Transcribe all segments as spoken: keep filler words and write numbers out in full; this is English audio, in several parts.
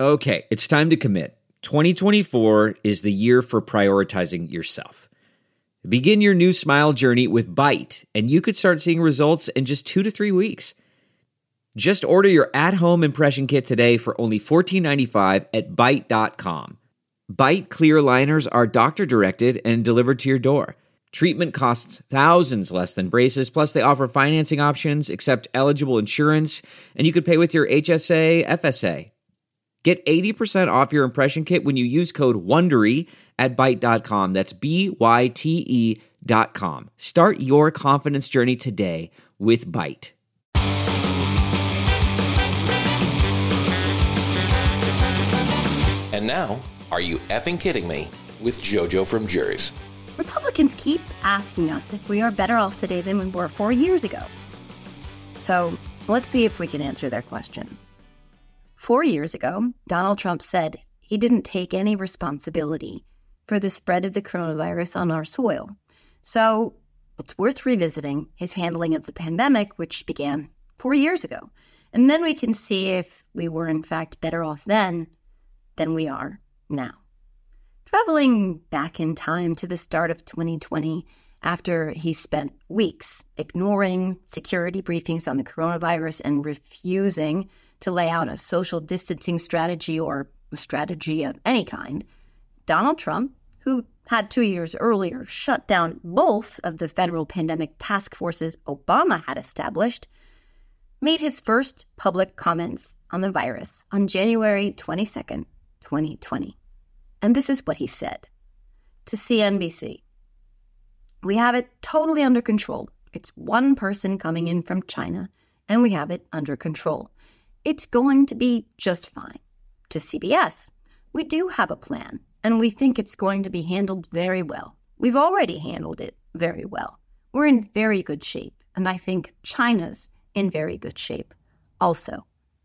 Okay, it's time to commit. twenty twenty-four is the year for prioritizing yourself. Begin your new smile journey with Byte, and you could start seeing results in just two to three weeks. Just order your at-home impression kit today for only fourteen ninety-five at byte dot com. Byte clear aligners are doctor-directed and delivered to your door. Treatment costs thousands less than braces, plus they offer financing options, accept eligible insurance, and you could pay with your H S A, F S A. Get eighty percent off your impression kit when you use code WONDERY at byte dot com. That's B Y T E dot com. Start your confidence journey today with Byte. And now, Are You Effing Kidding Me? With JoJo from Juries. Republicans keep asking us if we are better off today than we were four years ago. So let's see if we can answer their question. Four years ago, Donald Trump said he didn't take any responsibility for the spread of the coronavirus on our soil. So it's worth revisiting his handling of the pandemic, which began four years ago. And then we can see if we were in fact better off then than we are now. Traveling back in time to the start of twenty twenty, after he spent weeks ignoring security briefings on the coronavirus and refusing to lay out a social distancing strategy or a strategy of any kind, Donald Trump, who had two years earlier shut down both of the federal pandemic task forces Obama had established, made his first public comments on the virus on January twenty-second, twenty twenty. And this is what he said to C N B C. "We have it totally under control. It's one person coming in from China, and we have it under control. It's going to be just fine." To C B S, "We do have a plan, and we think it's going to be handled very well. We've already handled it very well. We're in very good shape, and I think China's in very good shape also."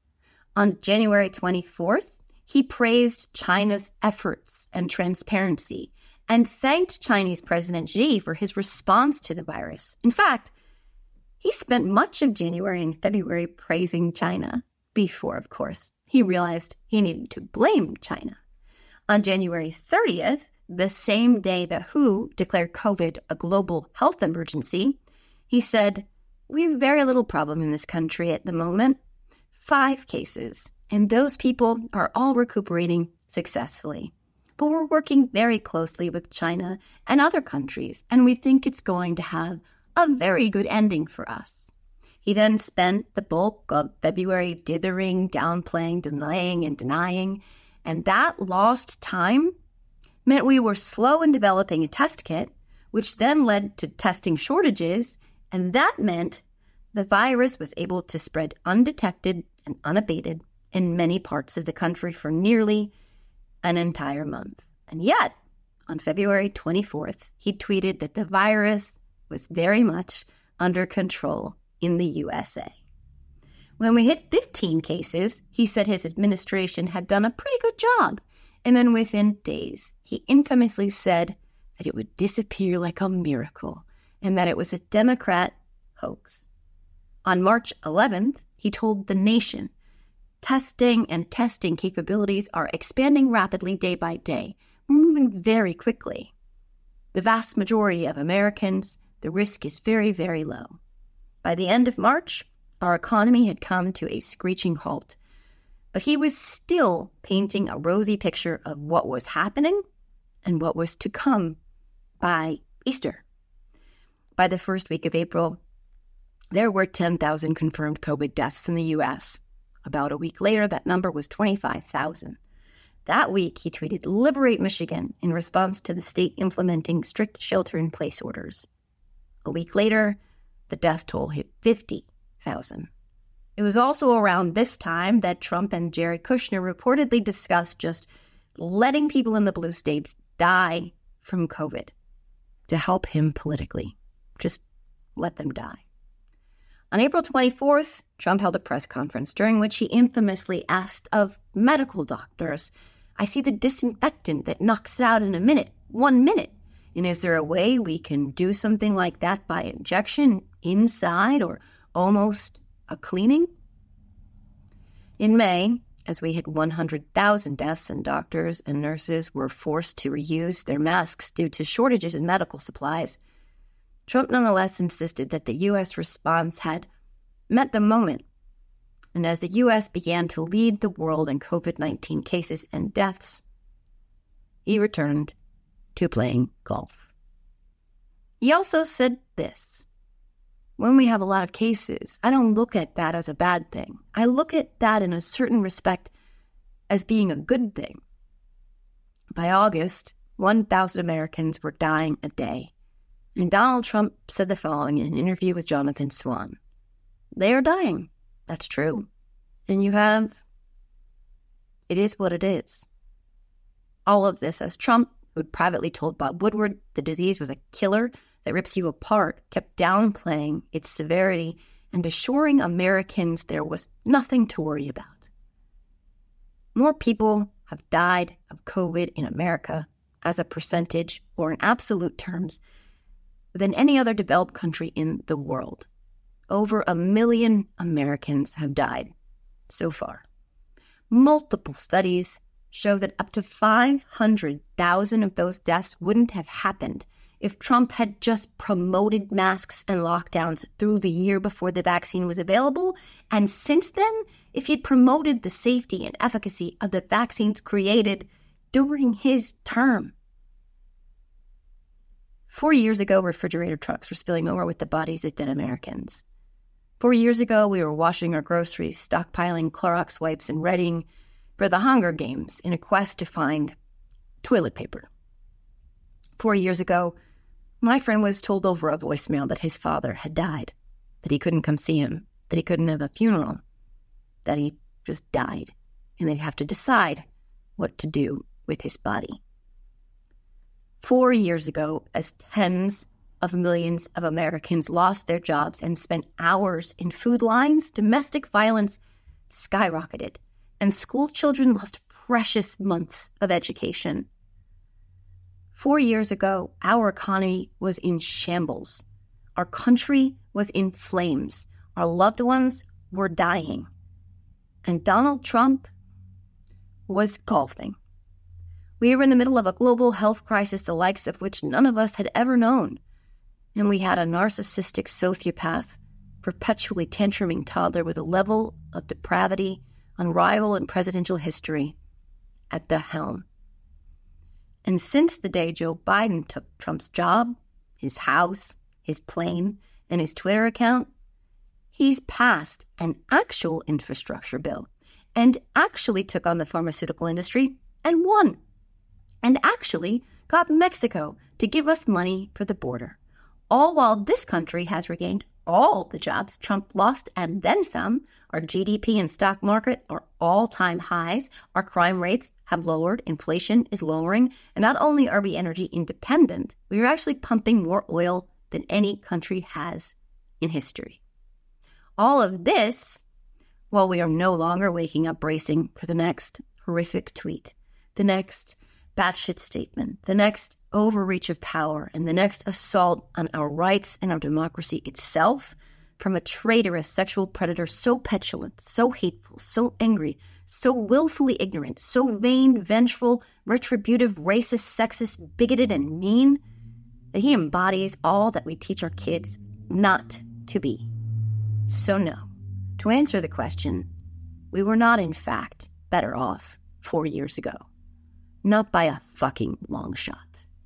On January twenty-fourth, he praised China's efforts and transparency and thanked Chinese President Xi for his response to the virus. In fact, he spent much of January and February praising China before, of course, he realized he needed to blame China. On January thirtieth, the same day the W H O declared COVID a global health emergency, he said, "We have very little problem in this country at the moment. Five cases, and those people are all recuperating successfully. But we're working very closely with China and other countries, and we think it's going to have a very good ending for us." He then spent the bulk of February dithering, downplaying, delaying, and denying, and that lost time meant we were slow in developing a test kit, which then led to testing shortages, and that meant the virus was able to spread undetected and unabated in many parts of the country for nearly an entire month. And yet, on February twenty-fourth, he tweeted that the virus was very much under control in the U S A. When we hit fifteen cases, he said his administration had done a pretty good job. And then within days, he infamously said that it would disappear like a miracle and that it was a Democrat hoax. On March eleventh, he told the nation, "Testing and testing capabilities are expanding rapidly day by day. We're moving very quickly. The vast majority of Americans, the risk is very, very low." By the end of March, our economy had come to a screeching halt. But he was still painting a rosy picture of what was happening and what was to come by Easter. By the first week of April, there were ten thousand confirmed COVID deaths in the U S. About a week later, that number was twenty-five thousand. That week, he tweeted, "Liberate Michigan," in response to the state implementing strict shelter-in-place orders. A week later, the death toll hit fifty thousand. It was also around this time that Trump and Jared Kushner reportedly discussed just letting people in the blue states die from COVID to help him politically. Just let them die. On April twenty-fourth, Trump held a press conference during which he infamously asked of medical doctors, "I see the disinfectant that knocks it out in a minute, one minute. And is there a way we can do something like that by injection inside or almost a cleaning?" In May, as we hit one hundred thousand deaths and doctors and nurses were forced to reuse their masks due to shortages in medical supplies, Trump nonetheless insisted that the U S response had met the moment. And as the U S began to lead the world in COVID nineteen cases and deaths, he returned to playing golf. He also said this: when we have a lot of cases, I don't look at that as a bad thing. I look at that in a certain respect as being a good thing. By August, one thousand Americans were dying a day. And Donald Trump said the following in an interview with Jonathan Swan: they are dying. That's true. And you have, it is what it is. All of this as Trump, who had privately told Bob Woodward the disease was a killer that rips you apart, kept downplaying its severity and assuring Americans there was nothing to worry about. More people have died of COVID in America as a percentage or in absolute terms than any other developed country in the world. Over a million Americans have died so far. Multiple studies show that up to five hundred thousand of those deaths wouldn't have happened if Trump had just promoted masks and lockdowns through the year before the vaccine was available, and since then, if he'd promoted the safety and efficacy of the vaccines created during his term. Four years ago, refrigerator trucks were spilling over with the bodies of dead Americans. Four years ago, we were washing our groceries, stockpiling Clorox wipes, and readying for the Hunger Games in a quest to find toilet paper. Four years ago, my friend was told over a voicemail that his father had died, that he couldn't come see him, that he couldn't have a funeral, that he just died, and they'd have to decide what to do with his body. Four years ago, as tens of millions of Americans lost their jobs and spent hours in food lines, domestic violence skyrocketed, and school children lost precious months of education. Four years ago, our economy was in shambles. Our country was in flames. Our loved ones were dying. And Donald Trump was golfing. We were in the middle of a global health crisis, the likes of which none of us had ever known. And we had a narcissistic sociopath, perpetually tantruming toddler with a level of depravity unrivaled in presidential history at the helm. And since the day Joe Biden took Trump's job, his house, his plane, and his Twitter account, he's passed an actual infrastructure bill and actually took on the pharmaceutical industry and won, and actually got Mexico to give us money for the border, all while this country has regained all the jobs Trump lost and then some. Our G D P and stock market are all-time highs. Our crime rates have lowered. Inflation is lowering. And not only are we energy independent, we are actually pumping more oil than any country has in history. All of this while we are no longer waking up bracing for the next horrific tweet, the next batshit statement, the next overreach of power, and the next assault on our rights and our democracy itself from a traitorous sexual predator so petulant, so hateful, so angry, so willfully ignorant, so vain, vengeful, retributive, racist, sexist, bigoted, and mean that he embodies all that we teach our kids not to be. So no, to answer the question, we were not in fact better off four years ago. Not by a fucking long shot.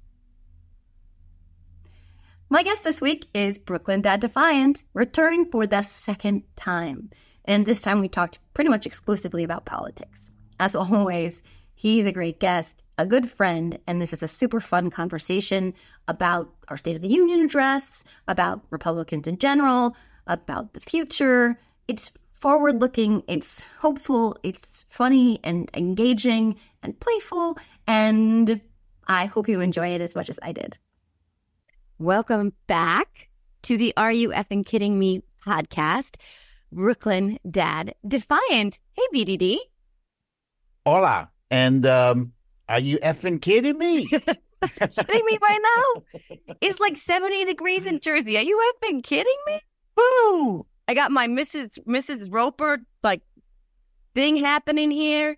My guest this week is Brooklyn Dad Defiant, returning for the second time. And this time we talked pretty much exclusively about politics. As always, he's a great guest, a good friend, and this is a super fun conversation about our State of the Union address, about Republicans in general, about the future. It's forward-looking, it's hopeful, it's funny and engaging and playful, and I hope you enjoy it as much as I did. Welcome back to the Are You Effing Kidding Me podcast, Brooklyn Dad Defiant. Hey, B D D. Hola, and um, are you effing kidding me? Kidding me right now? It's like seventy degrees in Jersey. Are you effing kidding me? Woo! I got my Missus Missus Roper, like, thing happening here?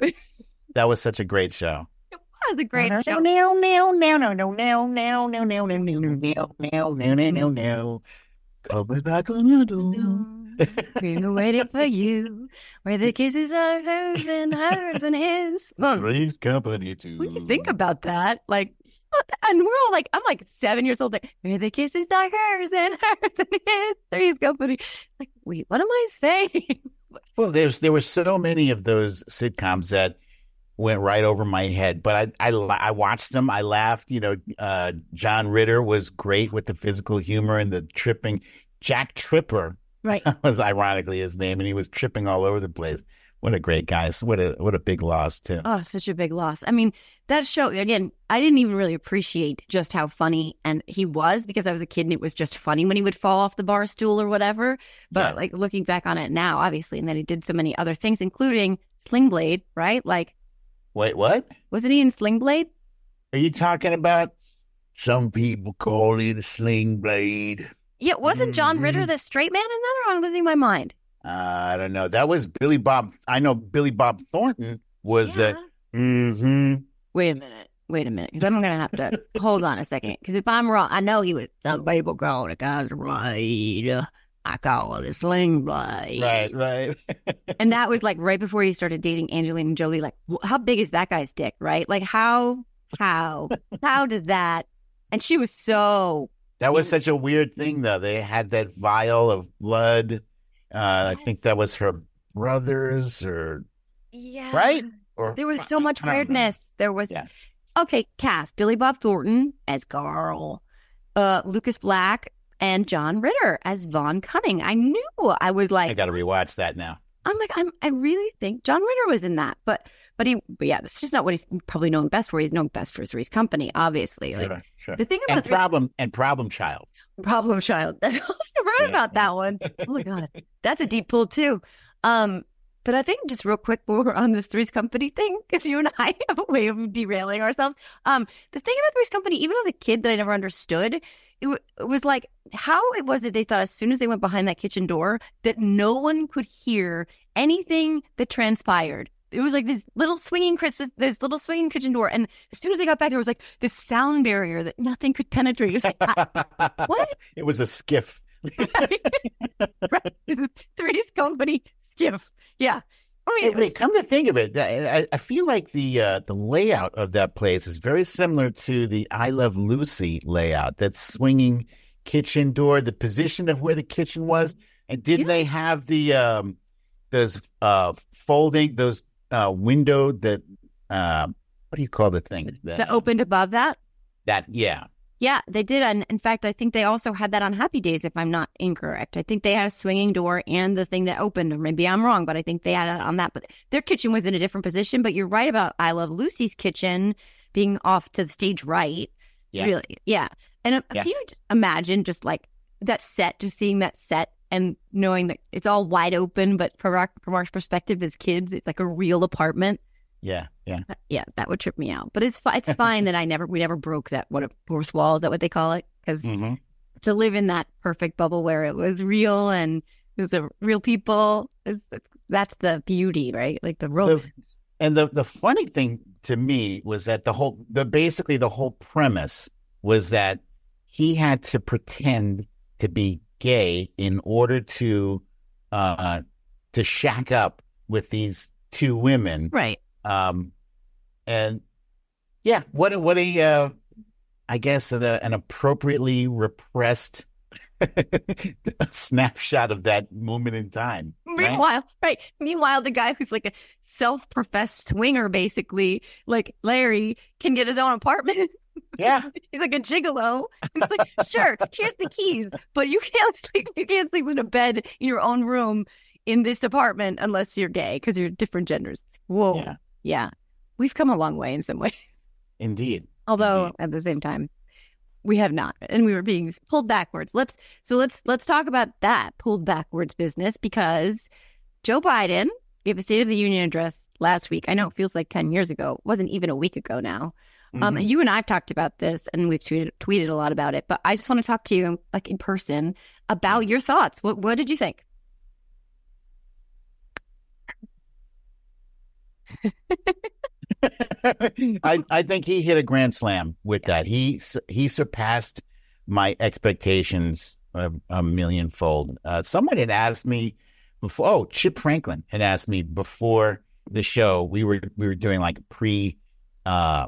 That was such a great show. That was a great show. No, no, no, no, no, no, no, no, no, no, no, no, no, no, no, no, no, no. Coming back on your door. We've been waiting for you, where the kisses are hers and hers and his. Hmm. Three's Company too. When you think about that, like, and we're all like, I'm like seven years old, like, where the kisses are hers and hers and his. Three's Company. Like, wait, what am I saying? Well, there's there were so many of those sitcoms that went right over my head, but I I, I watched them. I laughed. You know, uh, John Ritter was great with the physical humor and the tripping. Jack Tripper. Right. was ironically his name, and he was tripping all over the place. What a great guy. What a what a big loss, too. Oh, such a big loss. I mean, that show, again, I didn't even really appreciate just how funny and he was because I was a kid and it was just funny when he would fall off the bar stool or whatever. But Yeah. like looking back on it now, obviously, and then he did so many other things, including Sling Blade, right? Like, Wait, what? wasn't he in Sling Blade? Are you talking about? Some people call it a sling blade. Yeah, wasn't John Mhm. Ritter the straight man in that, or am I losing my mind? Uh, I don't know. That was Billy Bob. I know Billy Bob Thornton was Yeah. that. Mm-hmm. Wait a minute. Wait a minute. Because I'm going to have to hold on a second. Because if I'm wrong, I know he was, some people call it a guy's blade. I call it a sling blade. Right, right. And that was like right before he started dating Angelina Jolie. Like, wh- how big is that guy's dick, right? Like, how, how, how does that? And she was so. That was such a weird thing, though. They had that vial of blood. Uh, I think Yes. that was her brother's, or Yeah. right? Or There was so much I don't know. weirdness. There was. Yeah. Okay, cast Billy Bob Thornton as Carl, uh, Lucas Black, and John Ritter as Von Cunning. I knew. I was like, I got to rewatch that now. I'm like, I'm, I really think John Ritter was in that, but, but he, but yeah, that's just not what he's probably known best for. He's known best for Three's Company, obviously. Like, Sure, sure. the thing about And Three's problem and problem child. Problem Child. I also wrote Yeah. about that one. Oh my God. That's a deep pull too. Um, but I think just real quick, while we're on this Three's Company thing, because you and I have a way of derailing ourselves. Um, the thing about Three's Company, even as a kid that I never understood, it, w- it was like how it was that they thought as soon as they went behind that kitchen door that no one could hear anything that transpired. It was like this little swinging Christmas, this little swinging kitchen door. And as soon as they got back, there was like this sound barrier that nothing could penetrate. It was like, I- what? It was a skiff. Right. Three's Company skiff. Yeah. I mean, Hey, it was, wait, come to think of it, I, I feel like the uh, the layout of that place is very similar to the I Love Lucy layout. That swinging kitchen door, the position of where the kitchen was, and didn't Yeah. they have the um, those uh, folding those uh, window that uh, what do you call the thing that, that opened above that. that yeah. Yeah, they did. And in fact, I think they also had that on Happy Days, if I'm not incorrect. I think they had a swinging door and the thing that opened, or maybe I'm wrong, but I think they had that on that. But their kitchen was in a different position. But you're right about I Love Lucy's kitchen being off to the stage right. Yeah. Really. Yeah. And if Yeah. you just imagine just like that set, just seeing that set and knowing that it's all wide open, but from our, from our perspective as kids, it's like a real apartment. Yeah, yeah. Yeah, that would trip me out. But it's fi- it's fine that I never we never broke that what a fourth wall, is that what they call it? Because hmm to live in that perfect bubble where it was real and it was a real people, it's, it's, that's the beauty, right? Like the romance. And the the funny thing to me was that the whole the basically the whole premise was that he had to pretend to be gay in order to uh to shack up with these two women. Right. Um and yeah, what a what a uh I guess a, an appropriately repressed snapshot of that moment in time. right? Meanwhile, right. Meanwhile, the guy who's like a self-professed swinger, basically, like Larry, can get his own apartment. Yeah. He's like a gigolo. And it's like, sure, here's the keys, but you can't sleep. You can't sleep in a bed in your own room in this apartment unless you're gay because you're different genders. Whoa. Yeah. Yeah. We've come a long way in some ways. Indeed. Although Indeed. at the same time, we have not, and we were being pulled backwards. Let's so let's let's talk about that pulled backwards business, because Joe Biden gave a State of the Union address last week. I know it feels like ten years ago. It wasn't even a week ago now. Um, Mhm. and you and I have talked about this, and we've tweeted tweeted a lot about it. But I just want to talk to you, like in person, about your thoughts. What what did you think? I, I think he hit a grand slam with that. He he surpassed my expectations a, a millionfold. Uh, someone had asked me before. Oh, Chip Franklin had asked me before the show. We were we were doing like pre uh,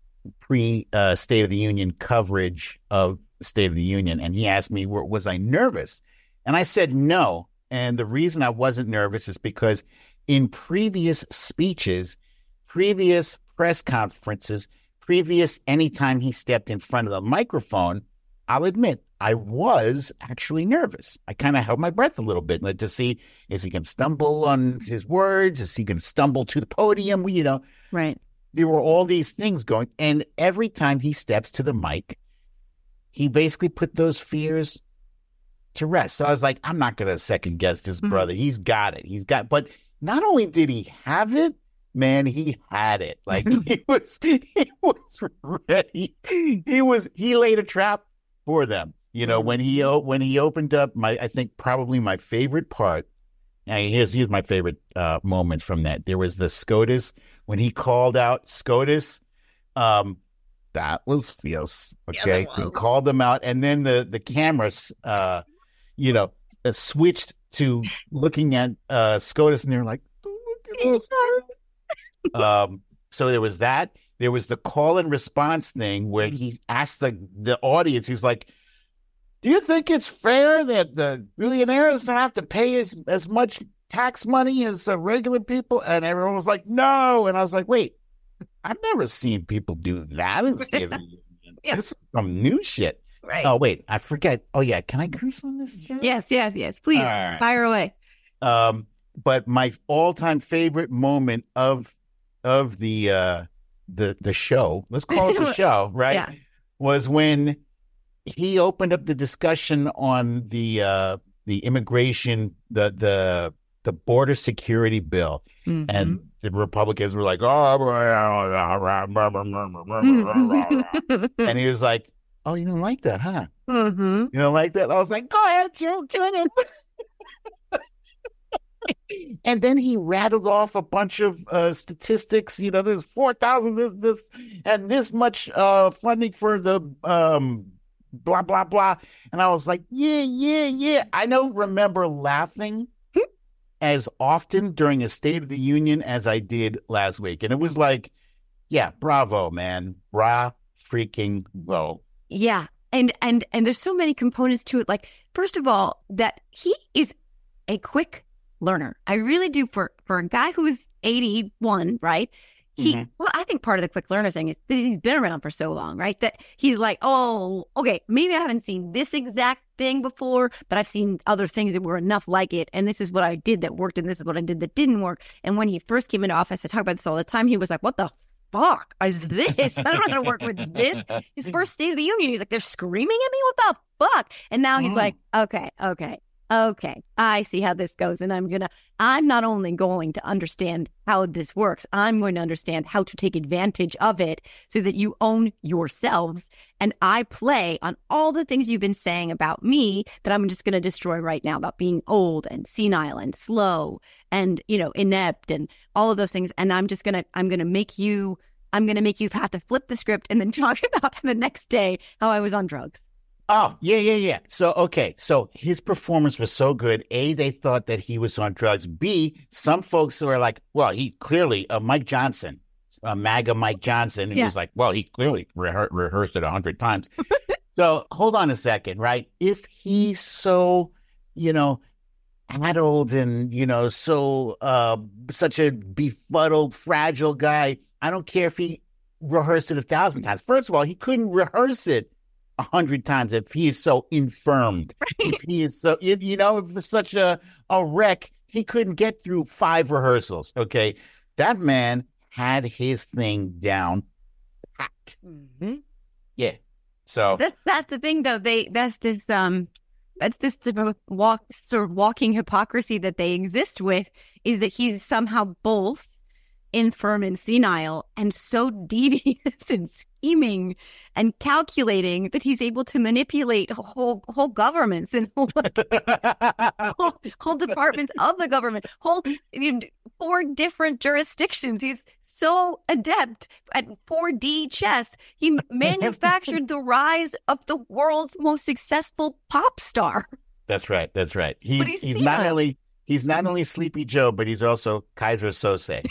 pre uh, State of the Union coverage of the State of the Union, and he asked me, was I nervous? And I said no. And the reason I wasn't nervous is because in previous speeches, previous press conferences, previous anytime he stepped in front of the microphone, I'll admit I was actually nervous. I kind of held my breath a little bit like, to see, is he going to stumble on his words? Is he going to stumble to the podium? You know, right. There were all these things going. And every time he steps to the mic, he basically put those fears to rest. So I was like, I'm not going to second guess this mm-hmm. brother. He's got it. He's got, but not only did he have it, man, he had it. Like he was, he was ready. He was, he laid a trap for them. You know, when he, when he opened up my, I think probably my favorite part. Now here's, here's my favorite uh, moments from that. There was the SCOTUS when he called out SCOTUS. Um, that was fierce. Okay. Yeah, he called them out. And then the, the cameras, uh, you know, uh, switched to looking at uh, SCOTUS, and they're like, oh, look at this. um, so there was that. There was the call and response thing where he asked the, the audience, he's like, do you think it's fair that the billionaires don't have to pay as, as much tax money as uh, regular people? And everyone was like, no. And I was like, wait, I've never seen people do that in State of the Union. Yeah. This is some new shit. Right. Oh, wait, I forget. Oh, yeah. Can I curse on this show? Yes, yes, yes. Please, right. Fire away. Um, but my all-time favorite moment of of the uh, the the show, let's call it the show, right, yeah. was when he opened up the discussion on the uh, the immigration, the the the border security bill, mm-hmm. and the Republicans were like, oh, and he was like, oh, you don't like that, huh? Mm-hmm. You don't like that? I was like, go ahead, Joe, do it. And then he rattled off a bunch of uh, statistics. You know, there's four thousand this, this, and this much uh, funding for the um, blah, blah, blah. And I was like, yeah, yeah, yeah. I don't remember laughing as often during a State of the Union as I did last week. And it was like, yeah, bravo, man. Bra freaking vo. Yeah. And, and, and there's so many components to it. Like, first of all, that he is a quick learner. I really do. For, for a guy who is eighty-one, right? He, mm-hmm. well, I think part of the quick learner thing is that he's been around for so long, right? That he's like, oh, okay, maybe I haven't seen this exact thing before, but I've seen other things that were enough like it. And this is what I did that worked. And this is what I did that didn't work. And when he first came into office, I talk about this all the time. He was like, what the fuck is this? I don't know how to work with this. His first State of the Union, he's like, they're screaming at me? What the fuck? And now he's mm. like, okay, okay. Okay, I see how this goes. And I'm going to, I'm not only going to understand how this works, I'm going to understand how to take advantage of it so that you own yourselves. And I play on all the things you've been saying about me that I'm just going to destroy right now, about being old and senile and slow and, you know, inept and all of those things. And I'm just going to, I'm going to make you, I'm going to make you have to flip the script and then talk about the next day how I was on drugs. Oh, yeah, yeah, yeah. So, okay. So his performance was so good. A, they thought that he was on drugs. B, some folks were like, well, he clearly, uh, Mike Johnson, uh, MAGA Mike Johnson, he yeah. was like, well, he clearly rehe- rehearsed it a hundred times. So hold on a second, right? If he's so, you know, addled and, you know, so uh, such a befuddled, fragile guy, I don't care if he rehearsed it a thousand times. First of all, he couldn't rehearse it a hundred times if he is so infirmed. If he is so, you know, if it's such a, a wreck, he couldn't get through five rehearsals. Okay. That man had his thing down packed. Mm-hmm. Yeah. So that's, that's the thing though. They, that's this, um, that's this walk, sort of walking hypocrisy that they exist with, is that he's somehow both infirm and senile and so devious and scheming and calculating that he's able to manipulate whole whole governments and whole, whole, whole departments of the government, whole you know, four different jurisdictions. He's so adept at four D chess. He manufactured the rise of the world's most successful pop star. That's right. That's right. He's he's he's Cena. not only he's not only Sleepy Joe, but he's also Kaiser Sose.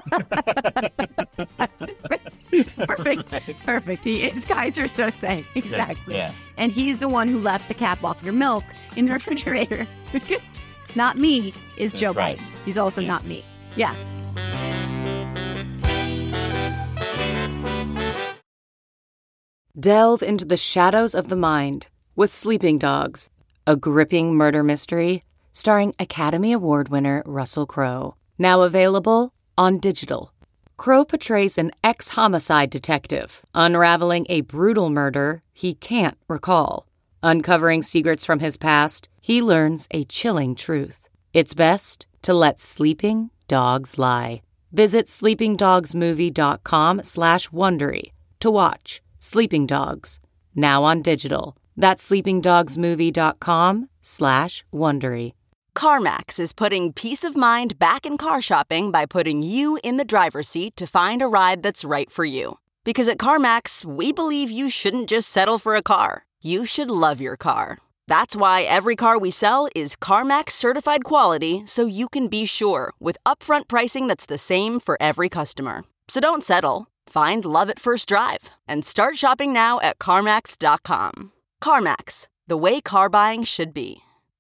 Perfect. Perfect. He is Kaiser Sose. Exactly. Yeah. And he's the one who left the cap off your milk in the refrigerator. Not me is That's Joe right. Biden. He's also Yeah. not me. Yeah. Delve into the shadows of the mind with Sleeping Dogs, a gripping murder mystery starring Academy Award winner Russell Crowe. Now available on digital. Crowe portrays an ex-homicide detective unraveling a brutal murder he can't recall. Uncovering secrets from his past, he learns a chilling truth. It's best to let sleeping dogs lie. Visit sleepingdogsmovie.com slash Wondery to watch Sleeping Dogs, now on digital. That's sleepingdogsmovie.com slash Wondery. CarMax is putting peace of mind back in car shopping by putting you in the driver's seat to find a ride that's right for you. Because at CarMax, we believe you shouldn't just settle for a car. You should love your car. That's why every car we sell is CarMax certified quality, so you can be sure with upfront pricing that's the same for every customer. So don't settle. Find love at first drive and start shopping now at CarMax dot com. CarMax, the way car buying should be.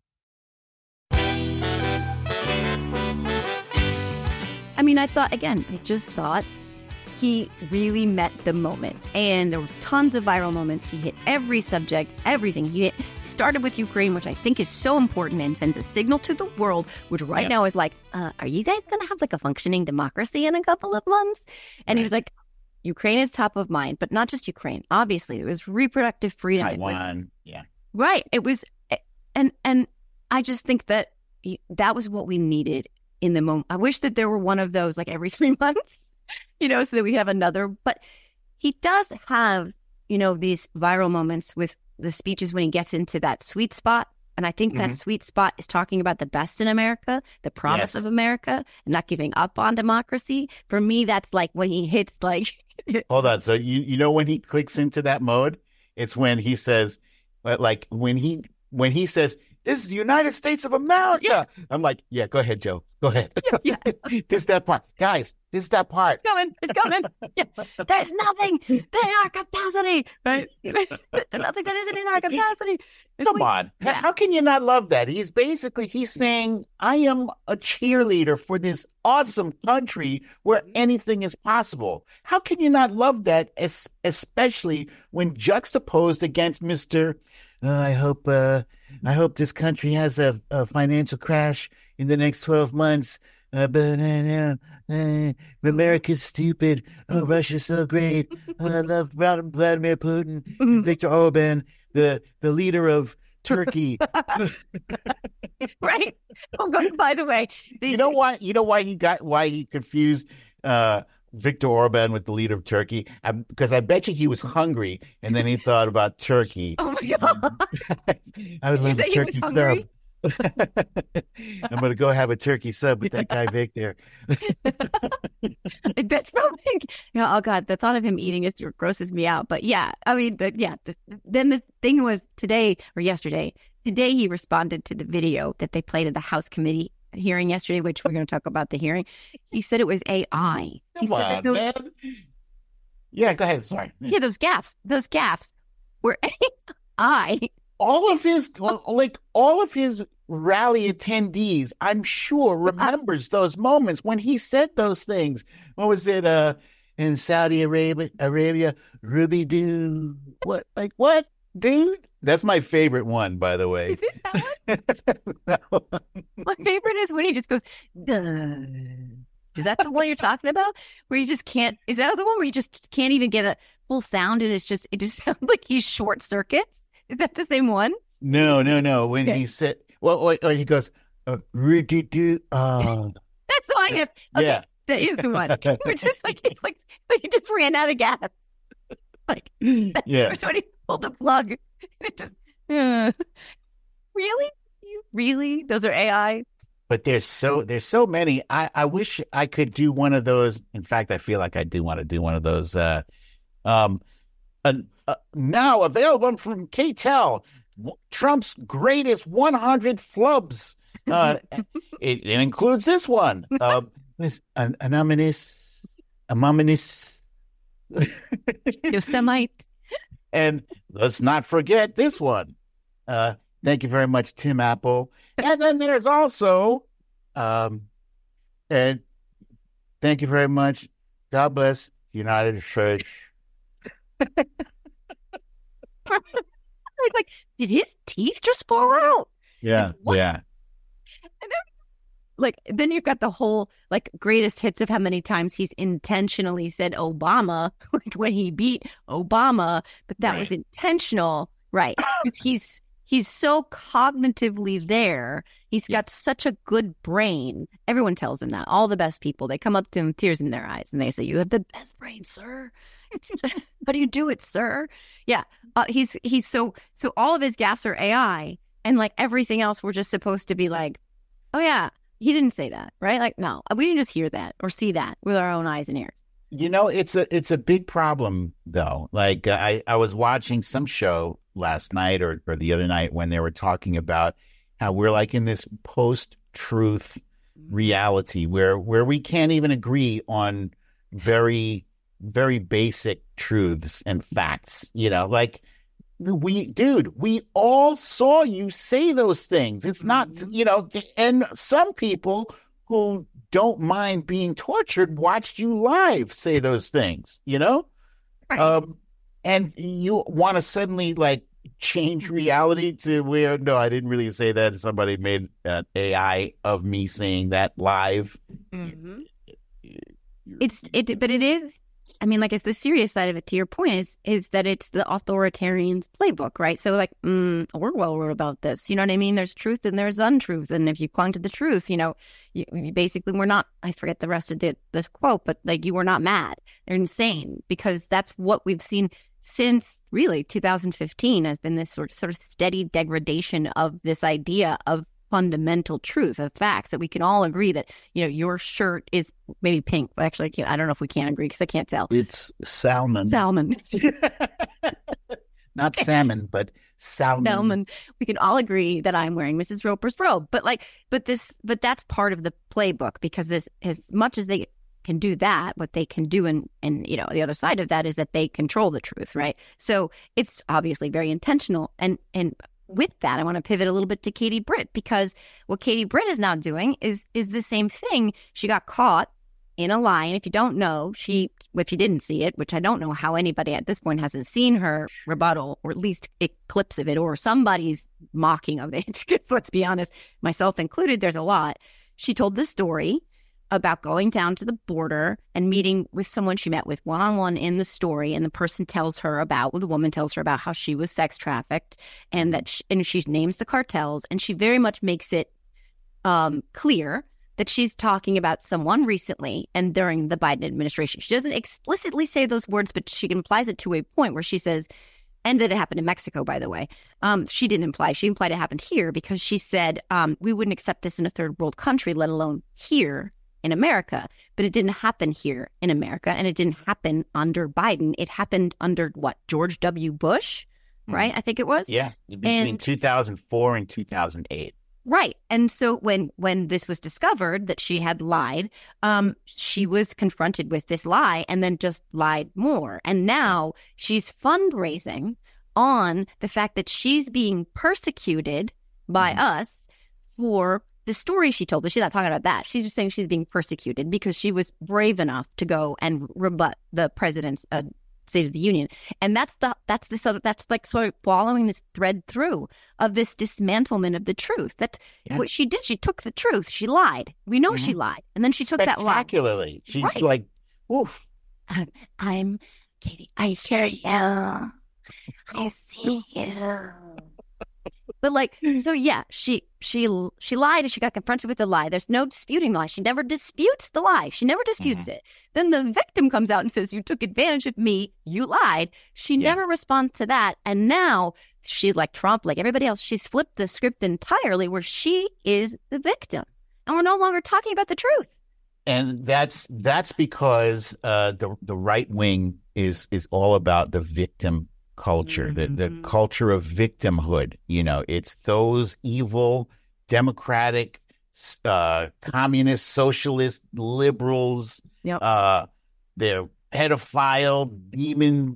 I mean, I thought, again, I just thought he really met the moment. And there were tons of viral moments. He hit every subject, everything. He hit, started with Ukraine, which I think is so important and sends a signal to the world, which right Yep. now is like, uh, are you guys going to have like a functioning democracy in a couple of months? And he was like, Ukraine is top of mind, but not just Ukraine. Obviously, it was reproductive freedom. It was- Taiwan. Yeah. Right. It was, and and I just think that he- that was what we needed in the moment. I wish that there were one of those like every three months, you know, so that we have another. But he does have, you know, these viral moments with the speeches when he gets into that sweet spot. And I think that Mhm. sweet spot is talking about the best in America, the promise Yes. of America, and not giving up on democracy. For me, that's like when he hits like, Hold on. So you you know when he clicks into that mode, it's when he says, like when he when he says, "This is the United States of America." I'm like, yeah, go ahead, Joe. Go ahead. Yeah. This is that part, guys. This is that part. it's coming, it's coming. Yeah. There's nothing in our capacity, right? There's nothing that isn't in our capacity. If Come we- on. H- Yeah. How can you not love that? He's basically he's saying, I am a cheerleader for this awesome country where anything is possible. How can you not love that, es- especially when juxtaposed against Mister "Uh, I hope uh, I hope this country has a, a financial crash in the next twelve months. Uh, but uh, uh, America's stupid. Oh, Russia's so great. Oh, I love Vlad- Vladimir Putin, and Viktor Orban, the the leader of Turkey." Right? Oh, God, by the way, these, You know why? You know why he got why he confused uh, Viktor Orban with the leader of Turkey? I, because I bet you he was hungry, and then he thought about Turkey. oh my God. I would Did you love say a he was turkey hungry? sub. I'm gonna go have a turkey sub with that guy Victor. That's probably, you know, oh God, the thought of him eating is grosses me out. But yeah, I mean, the, yeah. The, then the thing was today or yesterday, today he responded to the video that they played at the House committee hearing yesterday, which we're going to talk about the hearing. He said it was A I. He Come said that on, those, man. Yeah, go ahead. Sorry. yeah, those gaffes, those gaffes were A I. All of his, like all of his rally attendees, I'm sure remembers those moments when he said those things. What was it? Uh, in Saudi Arabia, Arabia, Ruby Doo. What? Like what, dude? That's my favorite one, by the way. Is it that one? My favorite is when he just goes, duh. Is that the one you're talking about? Where you just can't, is that the one where you just can't even get a full sound and it's just, it just sounds like he's short circuits? Is that the same one? No, no, no. When Okay. he said, well, wait, wait, he goes, uh, Ruby Doo. Uh, That's the one. I have. Okay. yeah. That is the one. Which is like, it's like, like he just ran out of gas. Like, yeah. When he pulled the plug. It just, uh, really? You really? Those are A I? But there's so there's so many. I, I wish I could do one of those. In fact, I feel like I do want to do one of those. Uh, um, uh, uh, now available from K T E L, Trump's greatest one hundred flubs. Uh, it, it includes this one. Uh, an anonymous, anonymous, Yosemite. And let's not forget this one. Uh, thank you very much, Tim Apple. And then there's also, um, and thank you very much. God bless United Church. Like, did his teeth just fall out? Yeah, What? yeah. And then, like, then you've got the whole, like, greatest hits of how many times he's intentionally said Obama, like when he beat Obama, but that Right. was intentional, right? Because he's he's so cognitively there. He's Yeah. got such a good brain. Everyone tells him that. All the best people, they come up to him with tears in their eyes, and they say, "You have the best brain, sir. How do you do it, sir?" Yeah, uh, he's he's so so. All of his gaffes are A I, and like everything else, we're just supposed to be like, "Oh yeah, he didn't say that, right?" Like, no, we didn't just hear that or see that with our own eyes and ears. You know, it's a it's a big problem though. Like uh, I I was watching some show last night or or the other night when they were talking about how we're like in this post-truth reality where where we can't even agree on very very basic truths and facts. You know, like we, dude, we all saw you say those things. It's not, you know, and some people who don't mind being tortured watched you live say those things, you know? Right. Um, and you want to suddenly like change reality to where, no, I didn't really say that. Somebody made an A I of me saying that live. Mm-hmm. It's it, but it is. I mean, like, it's the serious side of it. To your point, is is that it's the authoritarian's playbook, right? So, like, mm, Orwell wrote about this. You know what I mean? There's truth and there's untruth, and if you clung to the truth, you know, you, you basically were not. I forget the rest of the this quote, but like, you were not mad. They're insane because that's what we've seen since really two thousand fifteen has been this sort of, sort of steady degradation of this idea of fundamental truth, of facts that we can all agree that, you know, your shirt is maybe pink. Actually, I, can't, I don't know if we can agree because I can't tell. It's salmon. Salmon. Not salmon, but salmon. Salmon. We can all agree that I'm wearing Missus Roper's robe. But like, but this, but that's part of the playbook because this, as much as they can do that, what they can do and, and, you know, the other side of that is that they control the truth, right? So it's obviously very intentional. And, and, with that, I want to pivot a little bit to Katie Britt because what Katie Britt is now doing is is the same thing. She got caught in a lie. And if you don't know, she, if you didn't see it, which I don't know how anybody at this point hasn't seen her rebuttal or at least a clips of it or somebody's mocking of it. Let's be honest, myself included, there's a lot. She told this story about going down to the border and meeting with someone she met with one-on-one in the story. And the person tells her about, well, the woman tells her about how she was sex trafficked and that she, and she names the cartels. And she very much makes it um, clear that she's talking about someone recently and during the Biden administration. She doesn't explicitly say those words, but she implies it to a point where she says, and that it happened in Mexico, by the way. Um, she didn't imply, she implied it happened here because she said, um, we wouldn't accept this in a third world country, let alone here in America, but it didn't happen here in America, and it didn't happen under Biden. It happened under what, George W. Bush, right? Mm-hmm. I think it was. Yeah, between and, two thousand four and two thousand eight. Right, and so when when this was discovered that she had lied, um, she was confronted with this lie, and then just lied more. And now she's fundraising on the fact that she's being persecuted by mm-hmm. us for the story she told, but she's not talking about that. She's just saying she's being persecuted because she was brave enough to go and rebut the president's uh, State of the Union. And that's the that's the so that's like sort of following this thread through of this dismantlement of the truth. That's yeah. what she did. She took the truth. She lied. We know mm-hmm. she lied, and then she took that lie. Spectacularly. She's right. like, oof. Um, I'm Katie. I hear you. I see you. But like, so yeah, she she she lied and she got confronted with the lie. There's no disputing the lie. She never disputes the lie. She never disputes mm-hmm. it. Then the victim comes out and says, you took advantage of me. You lied. She yeah. never responds to that. And now she's like Trump, like everybody else. She's flipped the script entirely where she is the victim. And we're no longer talking about the truth. And that's that's because uh, the the right wing is is all about the victim culture, mm-hmm. the, the culture of victimhood. You know, it's those evil, democratic, uh, communist, socialist, liberals, yep. uh, they're pedophile, demon,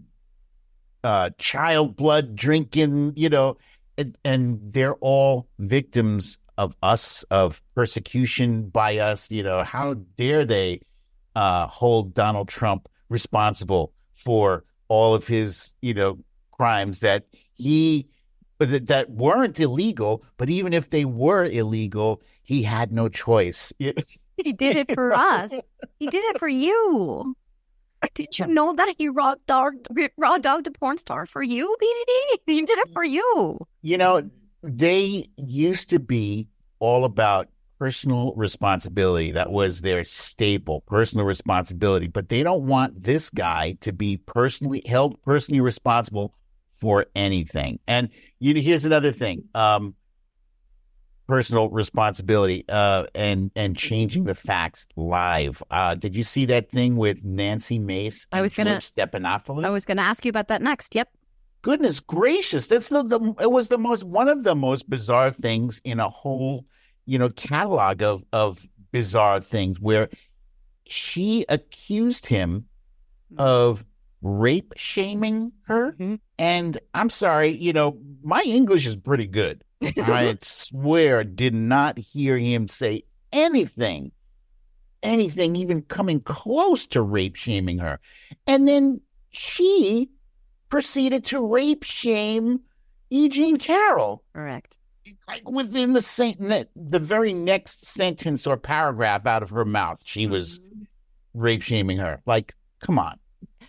uh, child blood drinking, you know, and, and they're all victims of us, of persecution by us. You know, how dare they uh, hold Donald Trump responsible for all of his, you know, crimes that he that, that weren't illegal, but even if they were illegal, he had no choice. He did it for us. He did it for you. Did you know that he raw dogged raw dogged a porn star for you, B D D? He did it for you. You know, they used to be all about personal responsibility. That was their staple, personal responsibility. But they don't want this guy to be personally held, personally responsible for anything. And you know, here's another thing: um, personal responsibility uh, and and changing the facts live. Uh, did you see that thing with Nancy Mace? I was going to Stephanopoulos. I was going to ask you about that next. Yep. Goodness gracious, that's the, the it was the most one of the most bizarre things in a whole, you know, catalog of of bizarre things, where she accused him of rape shaming her. Mm-hmm. And I'm sorry, you know, my English is pretty good. I swear, did not hear him say anything, anything even coming close to rape shaming her. And then she proceeded to rape shame E. Jean Carroll. Correct. Like within the same, the very next sentence or paragraph out of her mouth, she was mm-hmm. rape shaming her. Like, come on.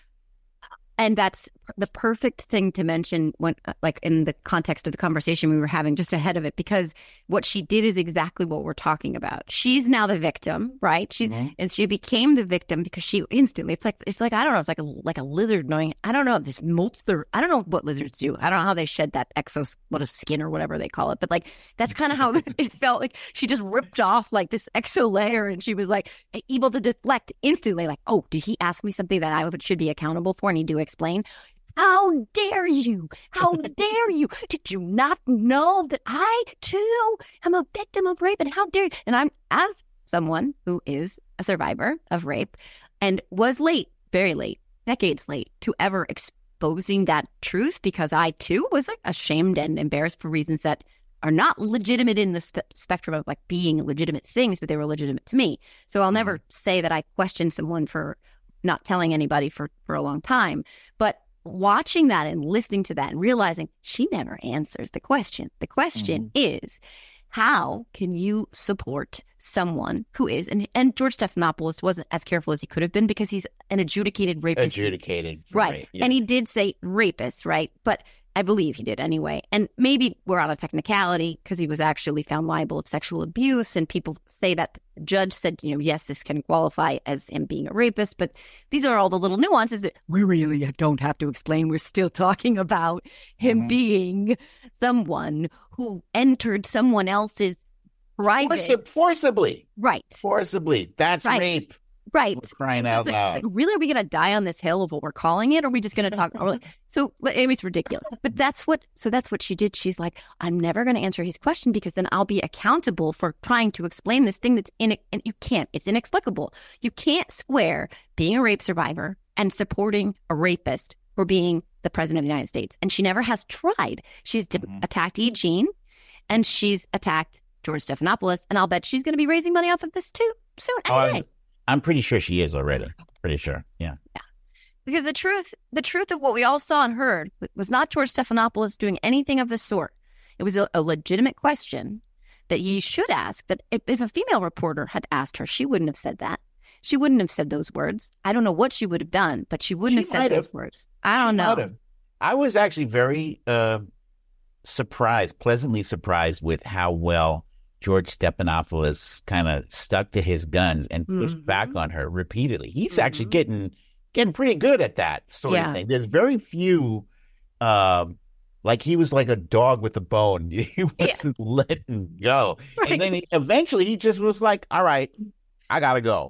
And that's the perfect thing to mention when, like, in the context of the conversation we were having just ahead of it, because what she did is exactly what we're talking about. She's now the victim, right? She's mm-hmm. and she became the victim because she instantly. It's like it's like I don't know. It's like a like a lizard knowing. I don't know. Just molts their. I don't know what lizards do. I don't know how they shed that exos what of skin or whatever they call it. But like that's kind of how it felt. Like she just ripped off like this exo layer, and she was like able to deflect instantly. Like, oh, did he ask me something that I should be accountable for? And he do explain. How dare you? How dare you? Did you not know that I, too, am a victim of rape? And how dare you? And I'm, as someone who is a survivor of rape and was late, very late, decades late, to ever exposing that truth, because I, too, was like ashamed and embarrassed for reasons that are not legitimate in the spe- spectrum of like being legitimate things, but they were legitimate to me. So I'll never say that I questioned someone for not telling anybody for, for a long time. But watching that and listening to that and realizing she never answers the question. The question mm-hmm. is, how can you support someone who is, and, and George Stephanopoulos wasn't as careful as he could have been because he's an adjudicated rapist. Adjudicated. Right. Rape, yeah. And he did say rapist, right? But I believe he did anyway. And maybe we're on a technicality because he was actually found liable of sexual abuse. And people say that the judge said, you know, yes, this can qualify as him being a rapist. But these are all the little nuances that we really don't have to explain. We're still talking about him mm-hmm. being someone who entered someone else's private. Forci- forcibly. Right. Forcibly. That's right. rape. Right. We're crying so out it's like, loud. It's like, really, are we going to die on this hill of what we're calling it? Or are we just going to talk? Or, so but it was ridiculous. But that's what, so that's what she did. She's like, I'm never going to answer his question because then I'll be accountable for trying to explain this thing that's in it. And you can't, it's inexplicable. You can't square being a rape survivor and supporting a rapist for being the president of the United States. And she never has tried. She's mm-hmm. attacked E. Jean and she's attacked George Stephanopoulos. And I'll bet she's going to be raising money off of this too soon. Oh, anyway. I'm pretty sure she is already. Pretty sure. Yeah. Yeah. Because the truth, the truth of what we all saw and heard was not George Stephanopoulos doing anything of the sort. It was a, a legitimate question that you should ask, that if, if a female reporter had asked her, she wouldn't have said that. She wouldn't have said those words. I don't know what she would have done, but she wouldn't she have said those have. words. I don't she know. Have. I was actually very uh, surprised, pleasantly surprised with how well George Stephanopoulos kind of stuck to his guns and pushed Mm-hmm. back on her repeatedly. He's Mm-hmm. actually getting getting pretty good at that sort Yeah. of thing. There's very few, um, like he was like a dog with a bone. He wasn't letting go. Right. And then he, eventually he just was like, all right, I got to go.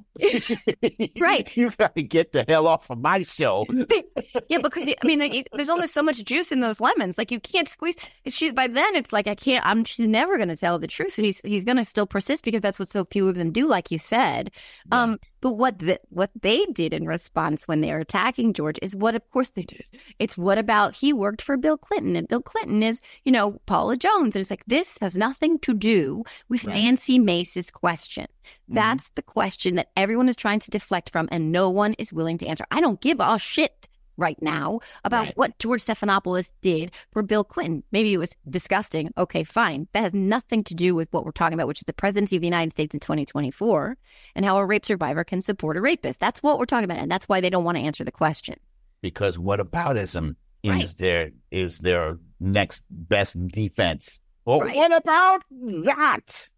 Right. You got to get the hell off of my show. Yeah, because I mean, like, there's only so much juice in those lemons. Like, you can't squeeze. She's by then. It's like I can't. I'm. She's never going to tell the truth, and he's he's going to still persist because that's what so few of them do, like you said. Yeah. Um, but what the, what they did in response when they were attacking George is what, of course, they did. It's what about he worked for Bill Clinton, and Bill Clinton is, you know, Paula Jones, and it's like this has nothing to do with Right. Nancy Mace's question. That's the question that everyone is trying to deflect from, and no one is willing to answer. I don't give a shit right now about Right. what George Stephanopoulos did for Bill Clinton. Maybe it was disgusting. Okay, fine. That has nothing to do with what we're talking about, which is the presidency of the United States in twenty twenty-four and how a rape survivor can support a rapist. That's what we're talking about, and that's why they don't want to answer the question. Because whataboutism Right. is their is their next best defense. Well, Right. what about that?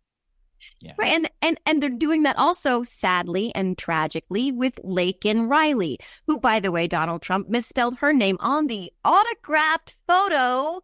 Yeah. Right, and, and and they're doing that also, sadly and tragically, with Laken Riley, who, by the way, Donald Trump misspelled her name on the autographed photo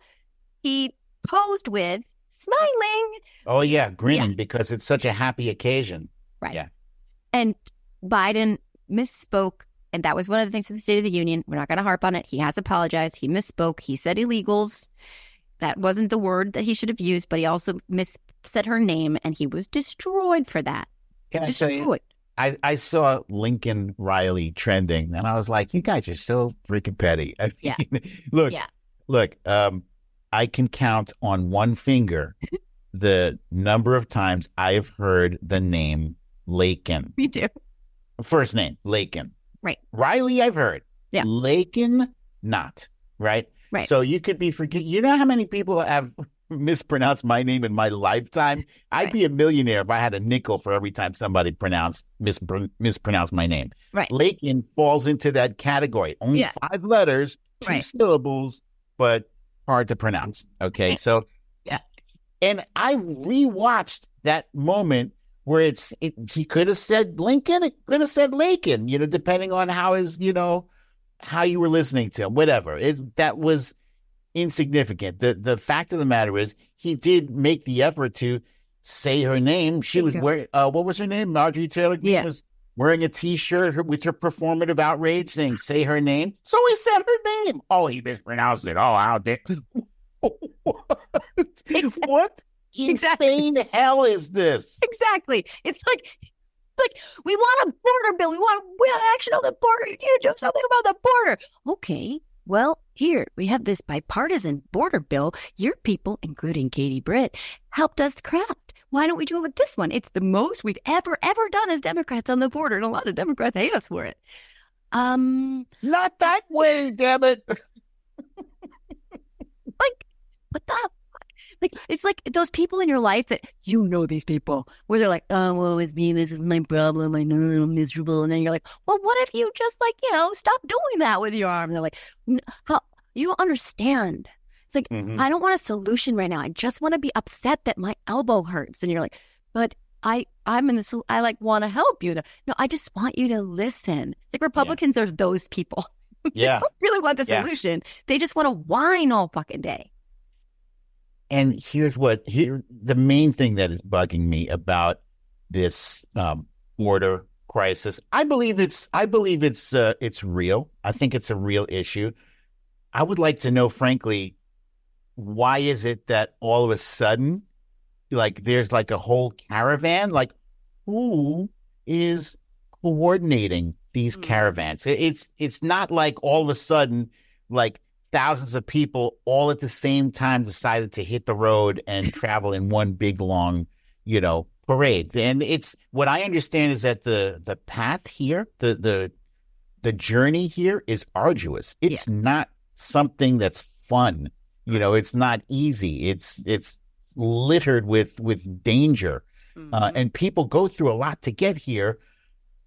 he posed with, smiling. Oh yeah, grinning because it's such a happy occasion. Right. Yeah. And Biden misspoke, and that was one of the things of the State of the Union. We're not going to harp on it. He has apologized. He misspoke. He said illegals. That wasn't the word that he should have used, but he also mis said her name, and he was destroyed for that. Can I tell you? Destroyed. I, I saw Lincoln Riley trending, and I was like, "You guys are so freaking petty." I mean, Yeah. look, Yeah. look. Um, I can count on one finger the number of times I have heard the name Laken. Me too. First name Laken. Right. Riley, I've heard. Yeah. Laken, not right. Right. So you could be forget. You know how many people have mispronounced my name in my lifetime? I'd Right. be a millionaire if I had a nickel for every time somebody pronounced mispr- mispronounced my name. Right. Laken falls into that category. Only Yeah. five letters, two Right. syllables, but hard to pronounce. Okay, Right. so Yeah. and I rewatched that moment where it's it, he could have said Lincoln, it could have said Laken, you know, depending on how his, you know, how you were listening to him, whatever. It, that was insignificant. The the fact of the matter is he did make the effort to say her name. She was Yeah. wearing, uh, what was her name? Marjorie Taylor Greene Yeah. was wearing a T-shirt with her performative outrage saying, say her name. So he said her name. Oh, he mispronounced it. Oh, how dare. What? What Exactly. insane hell is this? Exactly. It's like, like we want a border bill. We want, we want action on the border. You can't do something about the border. Okay. Well, here we have this bipartisan border bill. Your people, including Katie Britt, helped us craft. Why don't we do it with this one? It's the most we've ever, ever done as Democrats on the border, and a lot of Democrats hate us for it. Um, Not that way, damn it. like, what the? Like, it's like those people in your life that you know these people where they're like, oh, well, it's me. This is my problem. I know I'm miserable. And then you're like, well, what if you just like, you know, stop doing that with your arm? And they're like, "N- how? You don't understand. It's like, Mhm. I don't want a solution right now. I just want to be upset that my elbow hurts. And you're like, but I, I'm in this, I like want to help you. No, I just want you to listen. It's like Republicans are those people. Yeah. They don't really want the Yeah. solution. They just want to whine all fucking day. And here's what here the main thing that is bugging me about this um, border crisis. I believe it's I believe it's uh, it's real. I think it's a real issue. I would like to know, frankly, why is it that all of a sudden, like there's like a whole caravan? Like who is coordinating these Mm. caravans? It- It's it's not like all of a sudden, like thousands of people all at the same time decided to hit the road and travel in one big long, you know, parade. And it's what I understand is that the the path here, the the the journey here is arduous. It's not something that's fun. You know, it's not easy. It's it's littered with with danger. Uh, and people go through a lot to get here.